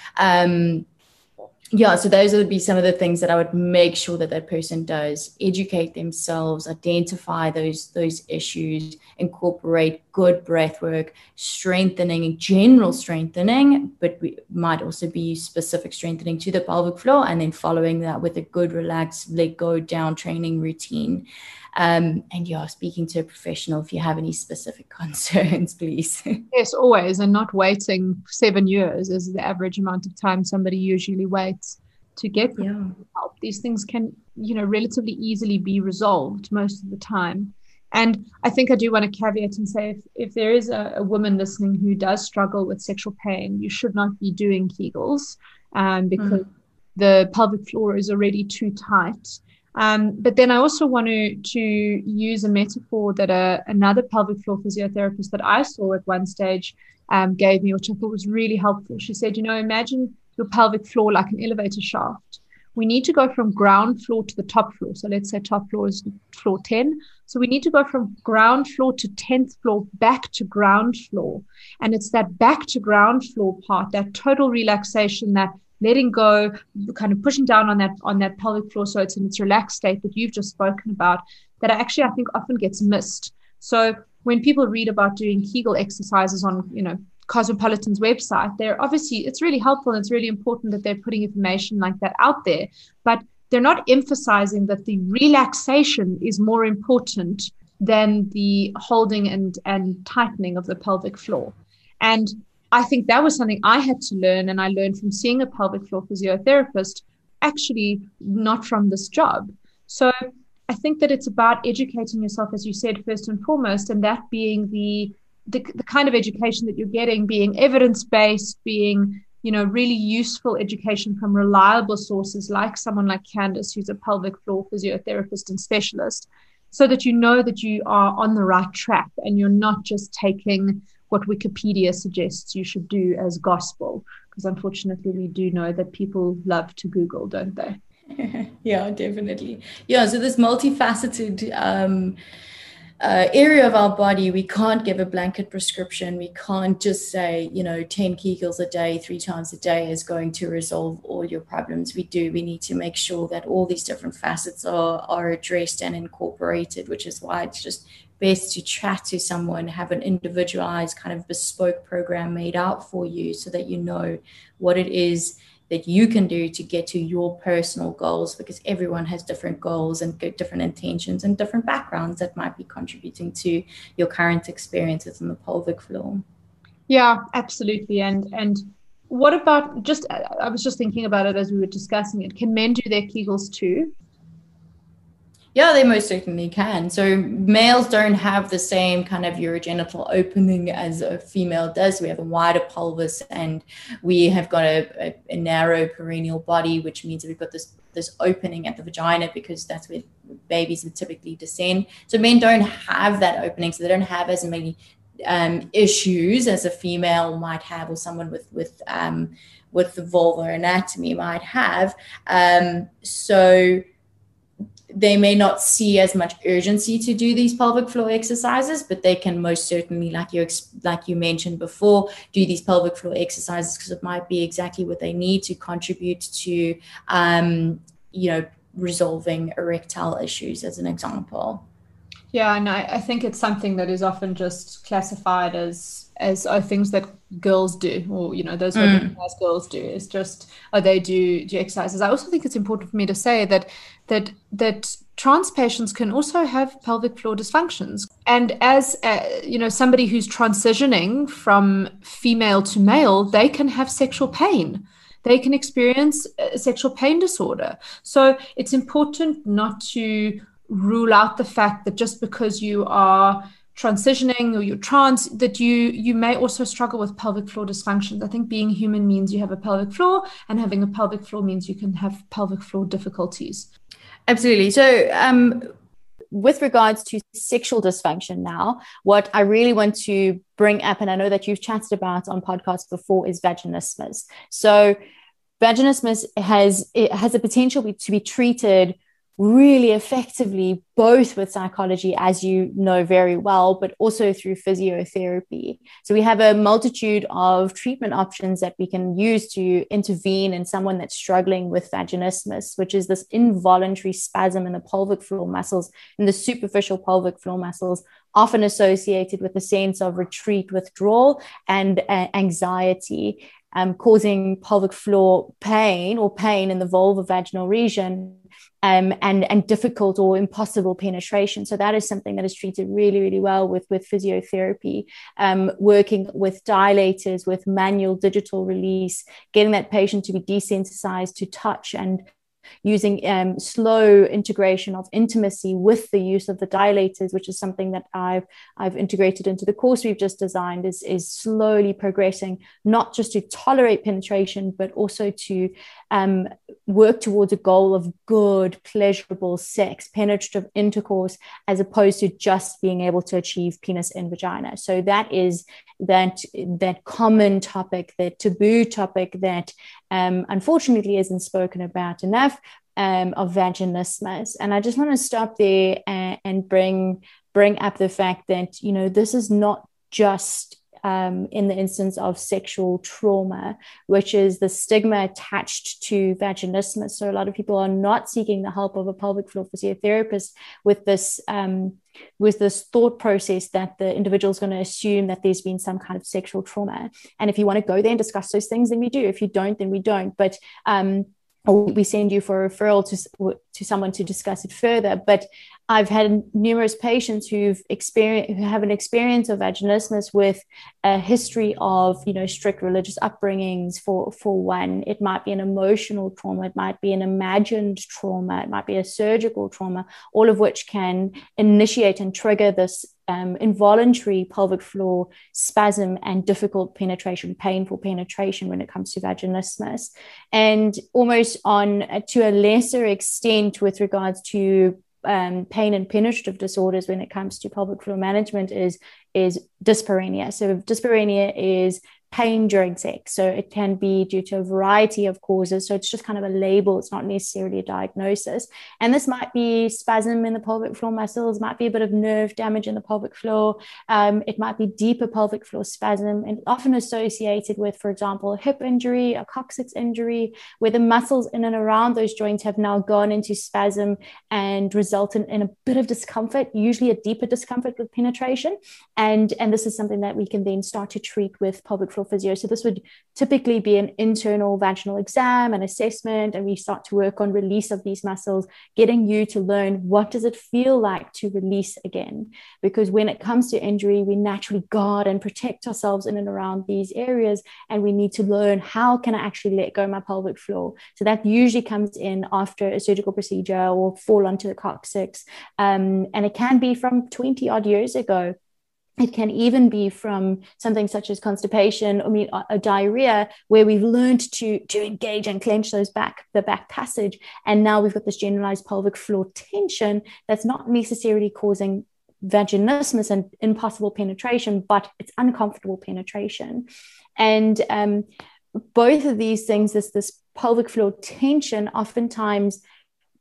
Um, yeah, so those would be some of the things that I would make sure that that person does: educate themselves, identify those those issues, incorporate good breath work, strengthening, general strengthening, but we might also be specific strengthening to the pelvic floor, and then following that with a good relaxed let go down training routine. Um, and yeah, speaking to a professional if you have any specific concerns, please. Yes, always, and not waiting seven years is the average amount of time somebody usually waits to get yeah. help. These things can, you know, relatively easily be resolved most of the time. And I think I do want to caveat and say, if, if there is a, a woman listening who does struggle with sexual pain, you should not be doing Kegels um, because mm. the pelvic floor is already too tight. Um, but then I also want to, to use a metaphor that a, another pelvic floor physiotherapist that I saw at one stage um, gave me, which I thought was really helpful. She said, you know, imagine your pelvic floor like an elevator shaft. We need to go from ground floor to the top floor. So let's say top floor is floor ten. So we need to go from ground floor to tenth floor back to ground floor. And it's that back to ground floor part, that total relaxation, that letting go, kind of pushing down on that on that pelvic floor so it's in its relaxed state that you've just spoken about, that actually I think often gets missed. So when people read about doing Kegel exercises on, you know, Cosmopolitan's website, they're obviously, it's really helpful and it's really important that they're putting information like that out there, but they're not emphasizing that the relaxation is more important than the holding and, and tightening of the pelvic floor. And I think that was something I had to learn, and I learned from seeing a pelvic floor physiotherapist, actually not from this job. So I think that it's about educating yourself, as you said, first and foremost, and that being the the, the kind of education that you're getting, being evidence-based, being, you know, really useful education from reliable sources like someone like Candice, who's a pelvic floor physiotherapist and specialist, so that you know that you are on the right track and you're not just taking what Wikipedia suggests you should do as gospel, because unfortunately we do know that people love to Google, don't they? Yeah, definitely. Yeah, so this multifaceted um, uh, area of our body, we can't give a blanket prescription. We can't just say, you know, ten Kegels a day, three times a day is going to resolve all your problems. We do. We need to make sure that all these different facets are, are addressed and incorporated, which is why it's just best to chat to someone, have an individualized kind of bespoke program made out for you so that you know what it is that you can do to get to your personal goals, because everyone has different goals and different intentions and different backgrounds that might be contributing to your current experiences on the pelvic floor. Yeah, absolutely. And and what about, just, I was just thinking about it as we were discussing it, can men do their Kegels too? Yeah, they most certainly can. So males don't have the same kind of urogenital opening as a female does. We have a wider pelvis and we have got a, a, a narrow perineal body, which means that we've got this, this opening at the vagina because that's where babies would typically descend. So men don't have that opening, so they don't have as many um, issues as a female might have, or someone with, with, um, with the vulvar anatomy might have. Um, so they may not see as much urgency to do these pelvic floor exercises, but they can most certainly, like you like you mentioned before, do these pelvic floor exercises because it might be exactly what they need to contribute to, um, you know, resolving erectile issues, as an example. Yeah, and I, I think it's something that is often just classified as as oh, things that girls do, or you know, those who Mm. as girls do. It's just oh, they do do exercises. I also think it's important for me to say that that that trans patients can also have pelvic floor dysfunctions, and as uh, you know, somebody who's transitioning from female to male, they can have sexual pain. They can experience a sexual pain disorder. So it's important not to rule out the fact that just because you are transitioning or you're trans, that you you may also struggle with pelvic floor dysfunctions. I think being human means you have a pelvic floor, and having a pelvic floor means you can have pelvic floor difficulties. Absolutely. So um, with regards to sexual dysfunction now, what I really want to bring up, and I know that you've chatted about on podcasts before, is vaginismus. So vaginismus has, it has the potential to be treated really effectively, both with psychology, as you know very well, but also through physiotherapy. So we have a multitude of treatment options that we can use to intervene in someone that's struggling with vaginismus, which is this involuntary spasm in the pelvic floor muscles, in the superficial pelvic floor muscles, often associated with a sense of retreat, withdrawal, and uh, anxiety, um, causing pelvic floor pain or pain in the vulvovaginal region. Um, and, and difficult or impossible penetration. So that is something that is treated really, really well with, with physiotherapy, um, working with dilators, with manual digital release, getting that patient to be desensitized to touch, and using um, slow integration of intimacy with the use of the dilators, which is something that I've I've integrated into the course we've just designed, is, is slowly progressing, not just to tolerate penetration, but also to um, work towards a goal of good, pleasurable sex, penetrative intercourse, as opposed to just being able to achieve penis in vagina. So that is that, that common topic, that taboo topic that um, unfortunately isn't spoken about enough, um, of vaginismus. And I just want to stop there and, and bring bring up the fact that, you know, this is not just um, in the instance of sexual trauma, which is the stigma attached to vaginismus. So a lot of people are not seeking the help of a pelvic floor physiotherapist with this um, with this thought process that the individual is going to assume that there's been some kind of sexual trauma. And if you want to go there and discuss those things, then we do. If you don't, then we don't. But um, or we send you for a referral to, to someone to discuss it further. But I've had numerous patients who've experienced, who have an experience of vaginismus with a history of, you know, strict religious upbringings. For, for one, it might be an emotional trauma, it might be an imagined trauma, it might be a surgical trauma, all of which can initiate and trigger this Um, involuntary pelvic floor spasm and difficult penetration, painful penetration when it comes to vaginismus. And almost on uh, to a lesser extent with regards to um, pain and penetrative disorders when it comes to pelvic floor management is, is dyspareunia. So dyspareunia is pain during sex. So it can be due to a variety of causes. So it's just kind of a label. It's not necessarily a diagnosis. And this might be spasm in the pelvic floor muscles, might be a bit of nerve damage in the pelvic floor. Um, it might be deeper pelvic floor spasm, and often associated with, for example, a hip injury, a coccyx injury, where the muscles in and around those joints have now gone into spasm and resulted in a bit of discomfort, usually a deeper discomfort with penetration. And, and this is something that we can then start to treat with pelvic floor physio. So this would typically be an internal vaginal exam and assessment, and we start to work on release of these muscles, getting you to learn what does it feel like to release again. Because when it comes to injury, we naturally guard and protect ourselves in and around these areas, and we need to learn, how can I actually let go of my pelvic floor? So that usually comes in after a surgical procedure or fall onto the coccyx, um, and it can be from twenty odd years ago. It can even be from something such as constipation, I mean, a, a diarrhea, where we've learned to, to engage and clench those back, the back passage. And now we've got this generalized pelvic floor tension that's not necessarily causing vaginismus and impossible penetration, but it's uncomfortable penetration. And um, both of these things, this, this pelvic floor tension, oftentimes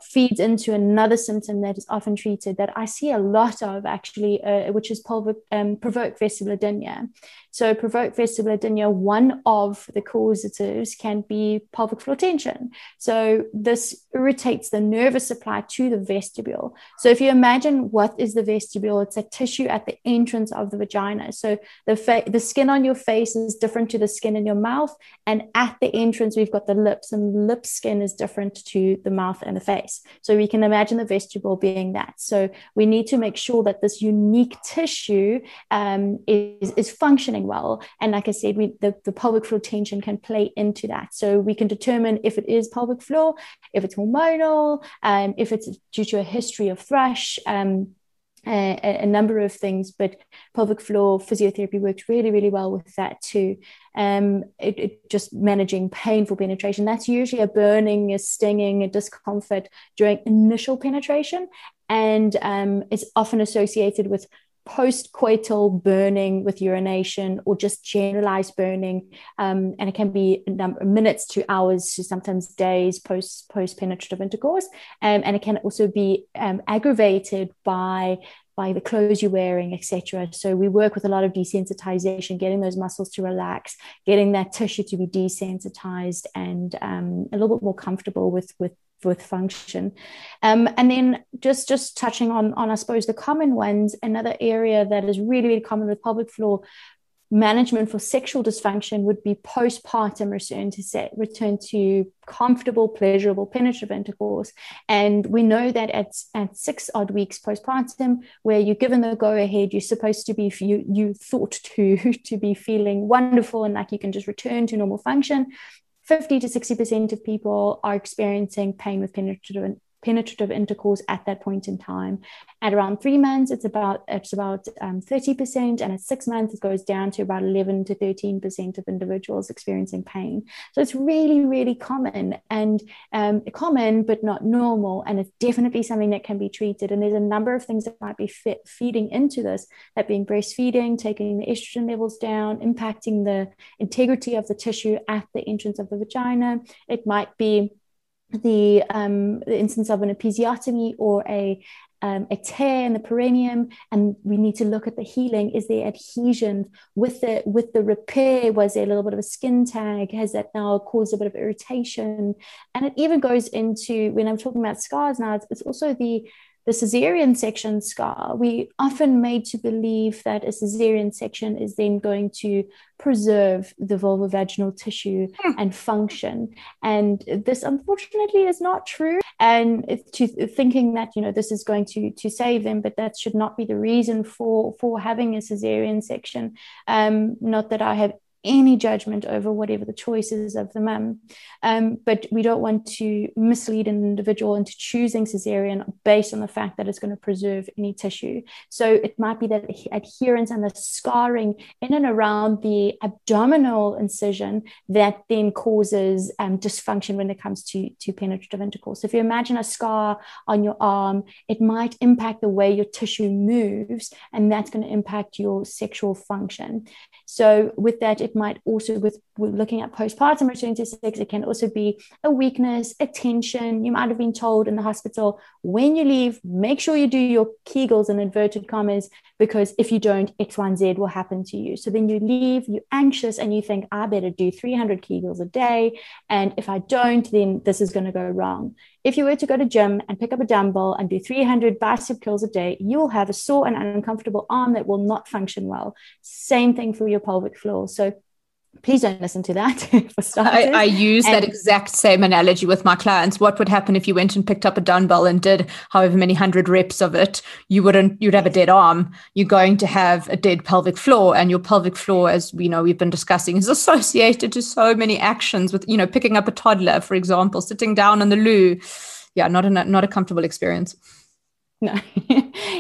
feeds into another symptom that is often treated that I see a lot of actually, uh, which is pelvic, um, provoked vestibulodynia. So provoked vestibulodynia, one of the causatives can be pelvic floor tension. So this irritates the nervous supply to the vestibule. So if you imagine what is the vestibule, it's a tissue at the entrance of the vagina. So the fa- the skin on your face is different to the skin in your mouth. And at the entrance, we've got the lips, and lip skin is different to the mouth and the face. So we can imagine the vestibule being that. So we need to make sure that this unique tissue um, is, is functioning well. And like I said, we, the, the pelvic floor tension can play into that. So we can determine if it is pelvic floor, if it's hormonal, um, if it's due to a history of thrush, um, a, a number of things, but pelvic floor physiotherapy works really, really well with that too. Um, it, it just managing painful penetration. That's usually a burning, a stinging, a discomfort during initial penetration. And um, it's often associated with post-coital burning with urination or just generalized burning. Um, and it can be minutes to hours to sometimes days post, post-penetrative intercourse. Um, and it can also be um, aggravated by by the clothes you're wearing, et cetera. So we work with a lot of desensitization, getting those muscles to relax, getting that tissue to be desensitized and um, a little bit more comfortable with with with function. Um, and then just, just touching on, on, I suppose, the common ones, another area that is really, really common with pelvic floor management for sexual dysfunction would be postpartum return to set, return to comfortable, pleasurable, penetrative intercourse. And we know that at, at six odd weeks postpartum, where you're given the go ahead, you're supposed to be, you, you thought to, to be feeling wonderful and like you can just return to normal function. fifty to sixty percent of people are experiencing pain with penetrative penetrative intercourse at that point in time. At around three months, it's about it's about um, thirty percent, and at six months, it goes down to about eleven to thirteen percent of individuals experiencing pain. So it's really, really common and um, common, but not normal, and it's definitely something that can be treated. And there's a number of things that might be fit, feeding into this, that being breastfeeding, taking the estrogen levels down, impacting the integrity of the tissue at the entrance of the vagina. It might be the, um, the instance of an episiotomy or a Um, a tear in the perineum, and we need to look at the healing. Is there adhesion with the with the repair? Was there a little bit of a skin tag? Has that now caused a bit of irritation? And it even goes into, when I'm talking about scars now, it's, it's also the the cesarean section scar. We often made to believe that a cesarean section is then going to preserve the vulvovaginal tissue mm. and function. And this unfortunately is not true. And it's to thinking that, you know, this is going to, to save them, but that should not be the reason for, for having a cesarean section. Um, not that I have any judgment over whatever the choices of the mum. Um, but we don't want to mislead an individual into choosing cesarean based on the fact that it's going to preserve any tissue. So it might be that adherence and the scarring in and around the abdominal incision that then causes um, dysfunction when it comes to, to penetrative intercourse. So if you imagine a scar on your arm, it might impact the way your tissue moves, and that's going to impact your sexual function. So with that, it might also, with, with looking at postpartum return to sex, it can also be a weakness, a tension. You might have been told in the hospital, when you leave, make sure you do your Kegels in inverted commas, because if you don't, X, Y, and Z will happen to you. So then you leave, you're anxious, and you think, I better do three hundred Kegels a day. And if I don't, then this is going to go wrong. If you were to go to gym and pick up a dumbbell and do three hundred bicep curls a day, you'll have a sore and uncomfortable arm that will not function well. Same thing for your pelvic floor. So please don't listen to that for starters. I, I use and, that exact same analogy with my clients. What would happen if you went and picked up a dumbbell and did however many hundred reps of it? You wouldn't, you'd have a dead arm. You're going to have a dead pelvic floor, and your pelvic floor, as we know, we've been discussing, is associated to so many actions with, you know, picking up a toddler, for example, sitting down on the loo. Yeah, not a, not a comfortable experience. No.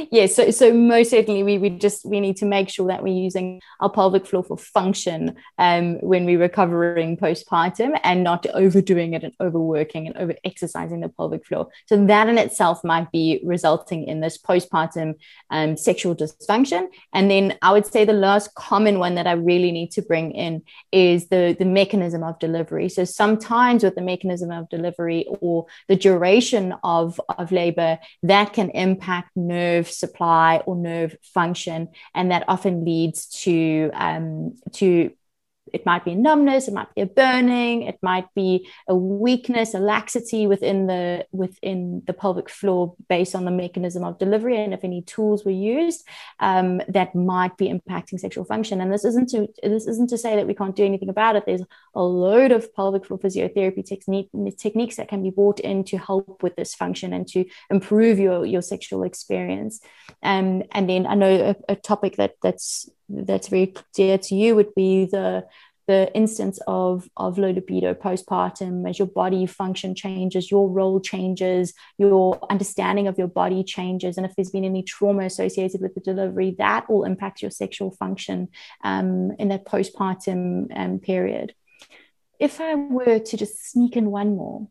Yeah, so so most certainly we we just we need to make sure that we're using our pelvic floor for function um, when we're recovering postpartum, and not overdoing it and overworking and over exercising the pelvic floor. So that in itself might be resulting in this postpartum um, sexual dysfunction. And then I would say the last common one that I really need to bring in is the the mechanism of delivery. So sometimes with the mechanism of delivery or the duration of of labor, that can impact nerve supply or nerve function, and that often leads to um, to it might be numbness, it might be a burning, it might be a weakness, a laxity within the within the pelvic floor based on the mechanism of delivery, and if any tools were used um, that might be impacting sexual function. And this isn't to this isn't to say that we can't do anything about it. There's a load of pelvic floor physiotherapy technique, techniques that can be brought in to help with this function and to improve your your sexual experience. Um, and then I know a, a topic that that's that's very dear to you would be the the instance of of low libido postpartum, as your body function changes, your role changes, your understanding of your body changes, and if there's been any trauma associated with the delivery, that all impacts your sexual function um, in that postpartum um, period. If I were to just sneak in one more,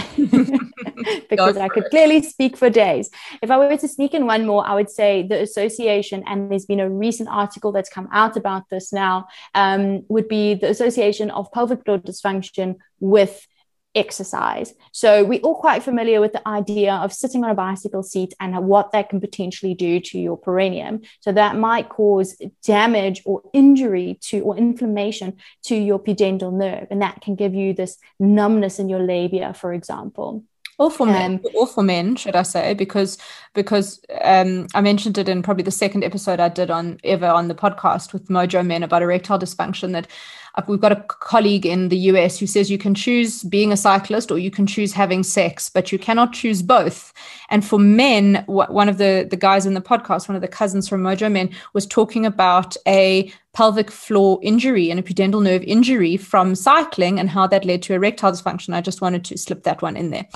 because I could clearly speak for days. If I were to sneak in one more, I would say the association, and there's been a recent article that's come out about this now, um, would be the association of pelvic floor dysfunction with exercise. So we're all quite familiar with the idea of sitting on a bicycle seat and what that can potentially do to your perineum. So that might cause damage or injury to or inflammation to your pudendal nerve, and that can give you this numbness in your labia, for example. Or for men, um, or for men, should I say, because because um, I mentioned it in probably the second episode I did on ever on the podcast with Mojo Men about erectile dysfunction, that we've got a colleague in the U S who says you can choose being a cyclist or you can choose having sex, but you cannot choose both. And for men, one of the, the guys in the podcast, one of the cousins from Mojo Men, was talking about a pelvic floor injury and a pudendal nerve injury from cycling and how that led to erectile dysfunction. I just wanted to slip that one in there.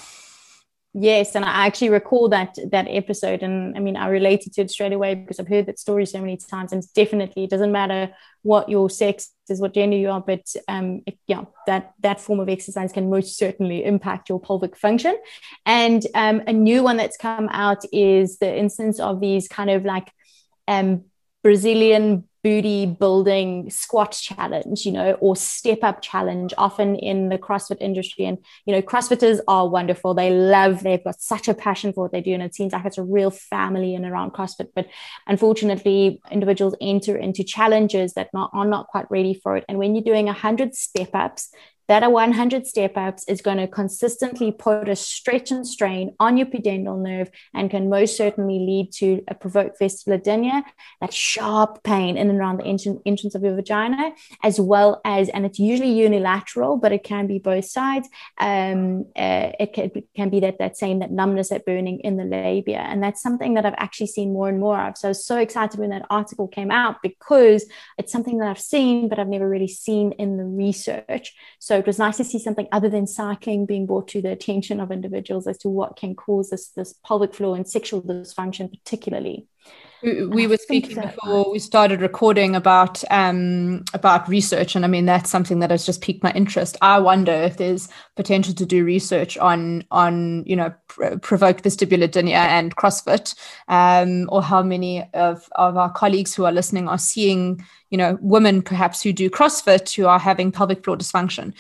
Yes, and I actually recall that that episode, and I mean, I related to it straight away because I've heard that story so many times, and it's definitely, it doesn't matter what your sex is, what gender you are, but um, it, yeah, that that form of exercise can most certainly impact your pelvic function. And um, a new one that's come out is the instance of these kind of like um, Brazilian booty building squat challenge, you know, or step up challenge, often in the CrossFit industry. And, you know, CrossFitters are wonderful. They love, they've got such a passion for what they do. And it seems like it's a real family in around CrossFit. But unfortunately, individuals enter into challenges that not, are not quite ready for it. And when you're doing one hundred step ups, that are one hundred step ups is going to consistently put a stretch and strain on your pudendal nerve and can most certainly lead to a provoked vestibular dynia, that sharp pain in and around the entrance of your vagina, as well as, and it's usually unilateral, but it can be both sides. Um, uh, it, can, it can be that that same, that numbness, that burning in the labia. And that's something that I've actually seen more and more of. So I was so excited when that article came out because it's something that I've seen, but I've never really seen in the research. So it was nice to see something other than cycling being brought to the attention of individuals as to what can cause this, this pelvic floor and sexual dysfunction particularly. We, we were speaking before we started recording about um, about research, and I mean that's something that has just piqued my interest. I wonder if there's potential to do research on on you know pr- provoked vestibular dynia and CrossFit, um, or how many of of our colleagues who are listening are seeing you know women perhaps who do CrossFit who are having pelvic floor dysfunction.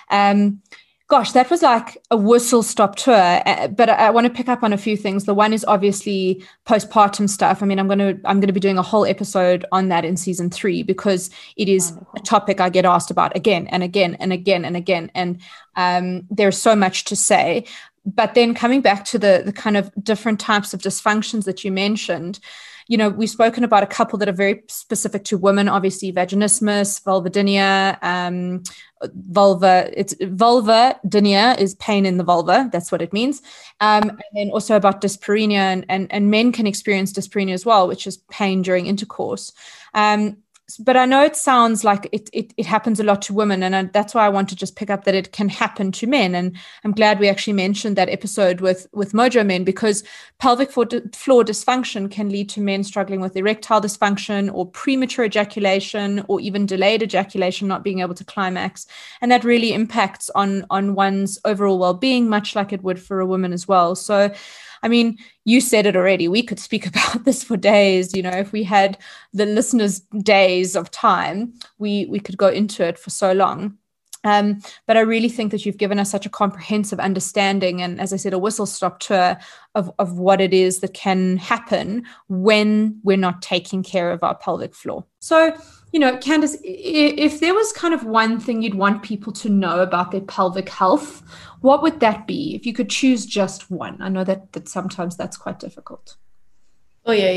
Um, Gosh, that was like a whistle-stop tour, uh, but I, I want to pick up on a few things. The one is obviously postpartum stuff. I mean, I'm going to I'm going to be doing a whole episode on that in season three because it is Wonderful. A topic I get asked about again and again and again and again, and um, there's so much to say. But then coming back to the the kind of different types of dysfunctions that you mentioned. You know, we've spoken about a couple that are very specific to women, obviously vaginismus, vulvodynia, um, vulva, it's vulva dynia is pain in the vulva. That's what it means. Um, and then also about dyspareunia, and, and, and men can experience dyspareunia as well, which is pain during intercourse. Um, but I know it sounds like it, it it happens a lot to women, and I, that's why I want to just pick up that it can happen to men. And I'm glad we actually mentioned that episode with with Mojo Men, because pelvic floor dysfunction can lead to men struggling with erectile dysfunction or premature ejaculation or even delayed ejaculation, not being able to climax, and that really impacts on on one's overall well-being, much like it would for a woman as well. So I mean, you said it already. We could speak about this for days. You know, if we had the listeners' days of time, we we could go into it for so long. Um, but I really think that you've given us such a comprehensive understanding, and as I said, a whistle-stop tour of, of what it is that can happen when we're not taking care of our pelvic floor. So, you know, Candice, if there was kind of one thing you'd want people to know about their pelvic health, what would that be if you could choose just one? I know that, that sometimes that's quite difficult. Oh, yeah,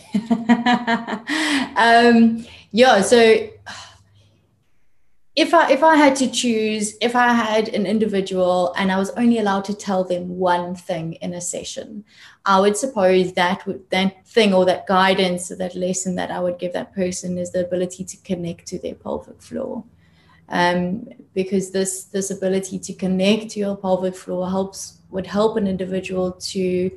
yeah. um, yeah, so if I if I had to choose, if I had an individual and I was only allowed to tell them one thing in a session, I would suppose that would, that thing or that guidance or that lesson that I would give that person is the ability to connect to their pelvic floor. Um, because this this ability to connect to your pelvic floor helps would help an individual to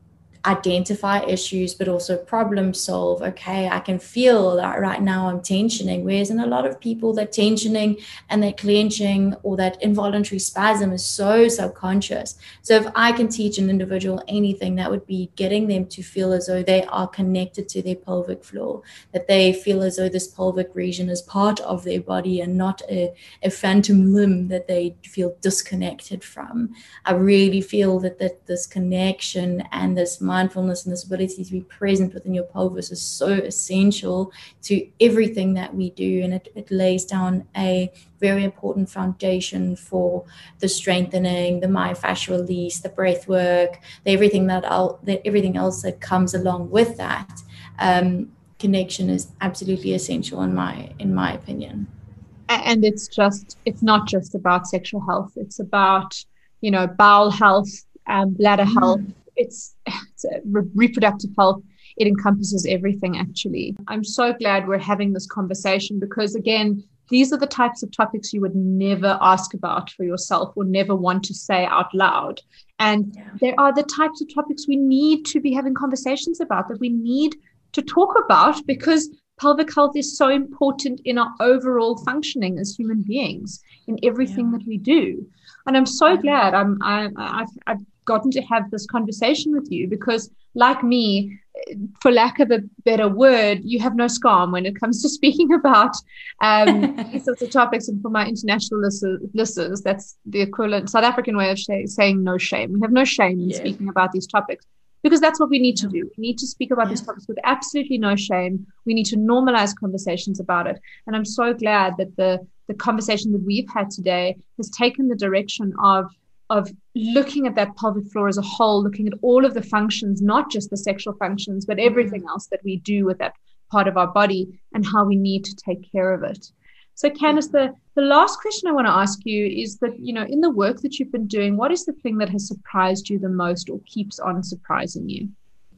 identify issues, but also problem solve. Okay, I can feel that right now I'm tensioning, whereas in a lot of people that tensioning and that clenching or that involuntary spasm is so subconscious. So if I can teach an individual anything, that would be getting them to feel as though they are connected to their pelvic floor, that they feel as though this pelvic region is part of their body and not a, a phantom limb that they feel disconnected from. I really feel that, that this connection and this mindfulness and this ability to be present within your pelvis is so essential to everything that we do, and it, it lays down a very important foundation for the strengthening, the myofascial release, the breath work, the everything that I'll, that everything else that comes along with that. Um, connection is absolutely essential in my in my opinion. And it's just it's not just about sexual health; it's about, you know, bowel health, um, bladder mm. health. It's, it's a re- reproductive health. It encompasses everything, actually. I'm so glad we're having this conversation because, again, these are the types of topics you would never ask about for yourself or never want to say out loud. And yeah. There are the types of topics we need to be having conversations about, that we need to talk about, because pelvic health is so important in our overall functioning as human beings in everything yeah. that we do. And I'm so yeah. glad I'm, I, I've, I've gotten to have this conversation with you, because like me, for lack of a better word, you have no scam when it comes to speaking about um, these sorts of topics. And for my international listeners, that's the equivalent South African way of say, saying no shame. We have no shame in yeah. speaking about these topics, because that's what we need to do. We need to speak about yeah. these topics with absolutely no shame. We need to normalize conversations about it. And I'm so glad that the the conversation that we've had today has taken the direction of of looking at that pelvic floor as a whole, looking at all of the functions, not just the sexual functions, but everything else that we do with that part of our body and how we need to take care of it. So Candice, the, the last question I want to ask you is that, you know, in the work that you've been doing, what is the thing that has surprised you the most or keeps on surprising you?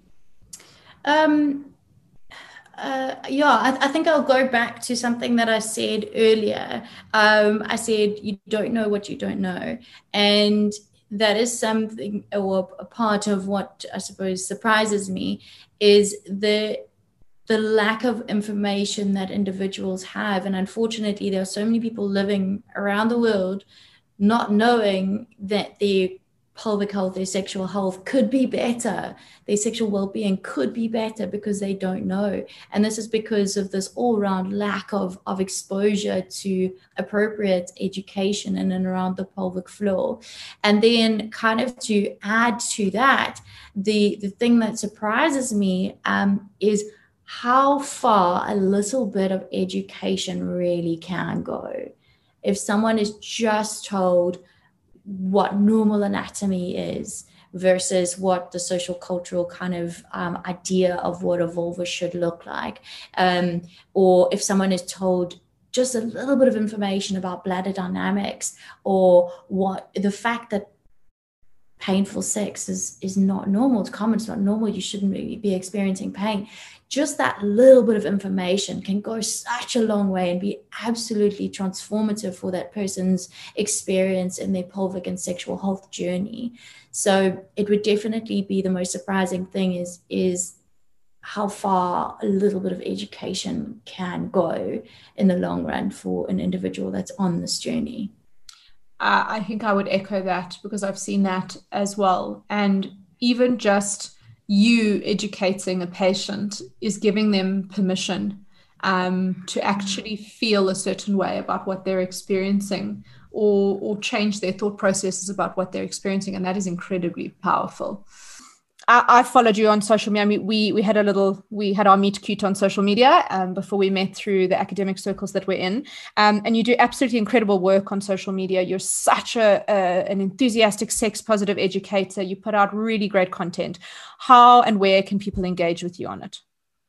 Um, uh, yeah, I, I think I'll go back to something that I said earlier. Um, I said, you don't know what you don't know. And that is something, or a part of what I suppose surprises me, is the the lack of information that individuals have. And unfortunately, there are so many people living around the world not knowing that their pelvic health, their sexual health could be better, their sexual well-being could be better, because they don't know. And this is because of this all-round lack of, of exposure to appropriate education in and around the pelvic floor. And then kind of to add to that, the, the thing that surprises me um, is how far a little bit of education really can go. If someone is just told what normal anatomy is versus what the social cultural kind of um, idea of what a vulva should look like, um, or if someone is told just a little bit of information about bladder dynamics, or what the fact that painful sex is is not normal. It's common. It's not normal. You shouldn't be, be experiencing pain. Just that little bit of information can go such a long way and be absolutely transformative for that person's experience in their pelvic and sexual health journey. So it would definitely be the most surprising thing is, is how far a little bit of education can go in the long run for an individual that's on this journey. Uh, I think I would echo that, because I've seen that as well. And even just you educating a patient is giving them permission um, to actually feel a certain way about what they're experiencing, or or change their thought processes about what they're experiencing. And that is incredibly powerful. I, I followed you on social media. I mean, we we had a little, we had our meet cute on social media um, before we met through the academic circles that we're in. Um, and you do absolutely incredible work on social media. You're such a, a an enthusiastic sex positive educator. You put out really great content. How and where can people engage with you on it?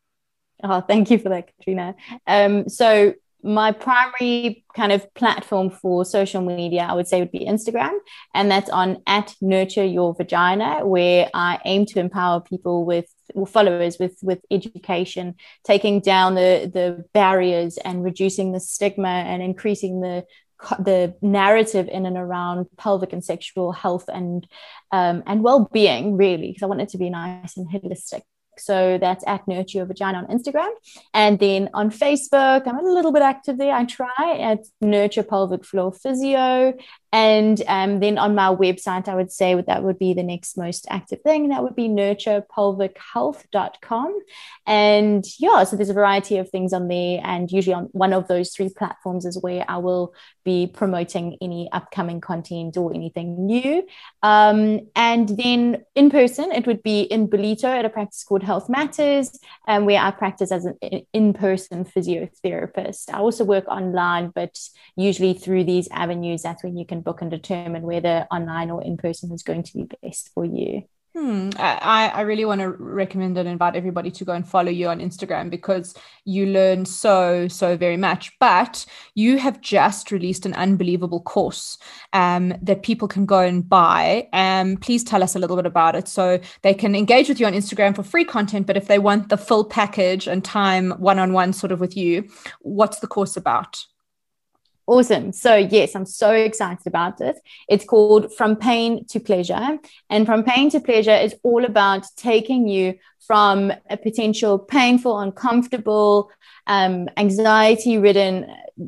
Oh, thank you for that, Katrina. Um, so my primary kind of platform for social media, I would say, would be Instagram. And that's on at Nurture Your Vagina, where I aim to empower people with, or followers with, with education, taking down the, the barriers and reducing the stigma and increasing the the narrative in and around pelvic and sexual health and um, and well-being, really, because I want it to be nice and holistic. So that's at Nurture Your Vagina on Instagram. And then on Facebook, I'm a little bit active there. I try at Nurture Pelvic Floor Physio. And um, then on my website, I would say that would be the next most active thing. That would be nurture pelvic health dot com. And yeah, so there's a variety of things on there. And usually on one of those three platforms is where I will be promoting any upcoming content or anything new. Um, and then in person, it would be in Ballito at a practice called Health Matters, um, where I practice as an in-person physiotherapist. I also work online, but usually through these avenues, that's when you can book and determine whether online or in person is going to be best for you. Hmm. I, I really want to recommend and invite everybody to go and follow you on Instagram, because you learn so, so very much. But you have just released an unbelievable course um, that people can go and buy. Um, please tell us a little bit about it, so they can engage with you on Instagram for free content. But if they want the full package and time one-on-one sort of with you, what's the course about? Awesome. So yes, I'm so excited about it. It's called From Pain to Pleasure. And From Pain to Pleasure is all about taking you from a potential painful, uncomfortable, um, anxiety-ridden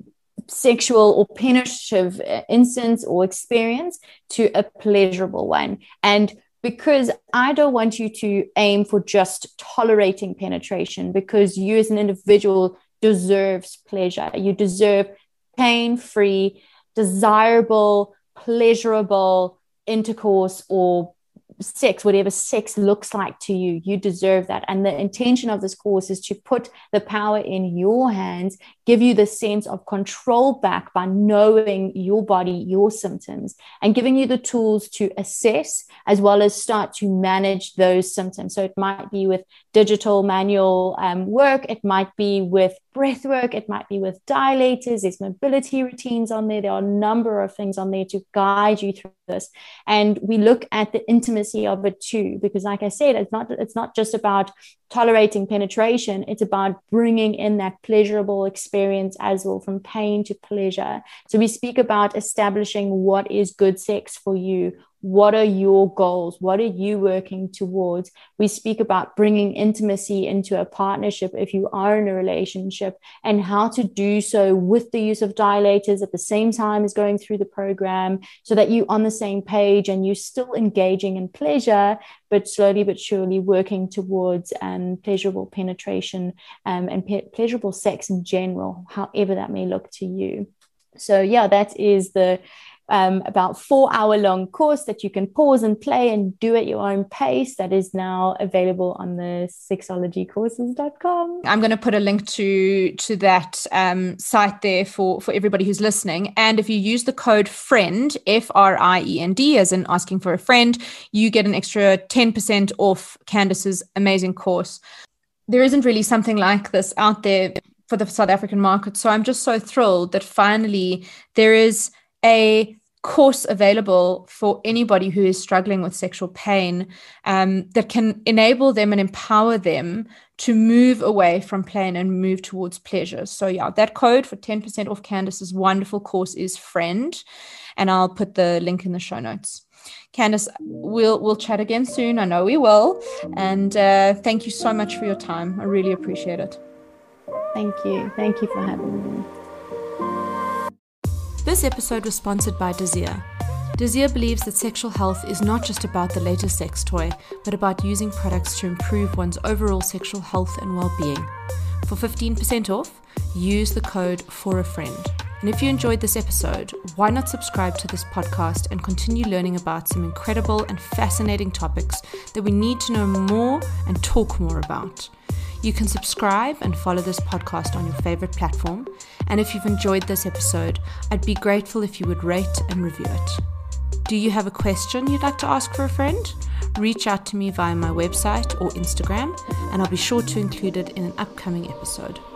sexual or penetrative instance or experience to a pleasurable one. And because I don't want you to aim for just tolerating penetration, because you as an individual deserves pleasure. You deserve pain-free, desirable, pleasurable intercourse or sex, whatever sex looks like to you. You deserve that. And the intention of this course is to put the power in your hands, give you the sense of control back by knowing your body, your symptoms, and giving you the tools to assess as well as start to manage those symptoms. So it might be with digital manual um, work, it might be with breath work, it might be with dilators, there's mobility routines on there. There are a number of things on there to guide you through this. And we look at the intimacy of it too, because like I said, it's not, it's not just about tolerating penetration, it's about bringing in that pleasurable experience as well, from pain to pleasure. So we speak about establishing what is good sex for you. What are your goals? What are you working towards? We speak about bringing intimacy into a partnership if you are in a relationship, and how to do so with the use of dilators at the same time as going through the program, so that you're on the same page and you're still engaging in pleasure, but slowly but surely working towards um, pleasurable penetration um, and pe- pleasurable sex in general, however that may look to you. So yeah, that is the Um, about four hour long course that you can pause and play and do at your own pace, that is now available on the sexology courses dot com. I'm going to put a link to to that um, site there for, for everybody who's listening. And if you use the code FRIEND, F R I E N D, as in asking for a friend, you get an extra ten percent off Candice's amazing course. There isn't really something like this out there for the South African market. So I'm just so thrilled that finally there is a course available for anybody who is struggling with sexual pain um, that can enable them and empower them to move away from pain and move towards pleasure. So yeah, that code for ten percent off Candice's wonderful course is FRIEND, and I'll put the link in the show notes. Candice, we'll we'll chat again soon. I know we will. And uh, thank you so much for your time. I really appreciate it. Thank you. Thank you for having me. This episode was sponsored by Desir. Desir believes that sexual health is not just about the latest sex toy, but about using products to improve one's overall sexual health and well-being. For fifteen percent off, use the code for a friend. And if you enjoyed this episode, why not subscribe to this podcast and continue learning about some incredible and fascinating topics that we need to know more and talk more about. You can subscribe and follow this podcast on your favorite platform. And if you've enjoyed this episode, I'd be grateful if you would rate and review it. Do you have a question you'd like to ask for a friend? Reach out to me via my website or Instagram, and I'll be sure to include it in an upcoming episode.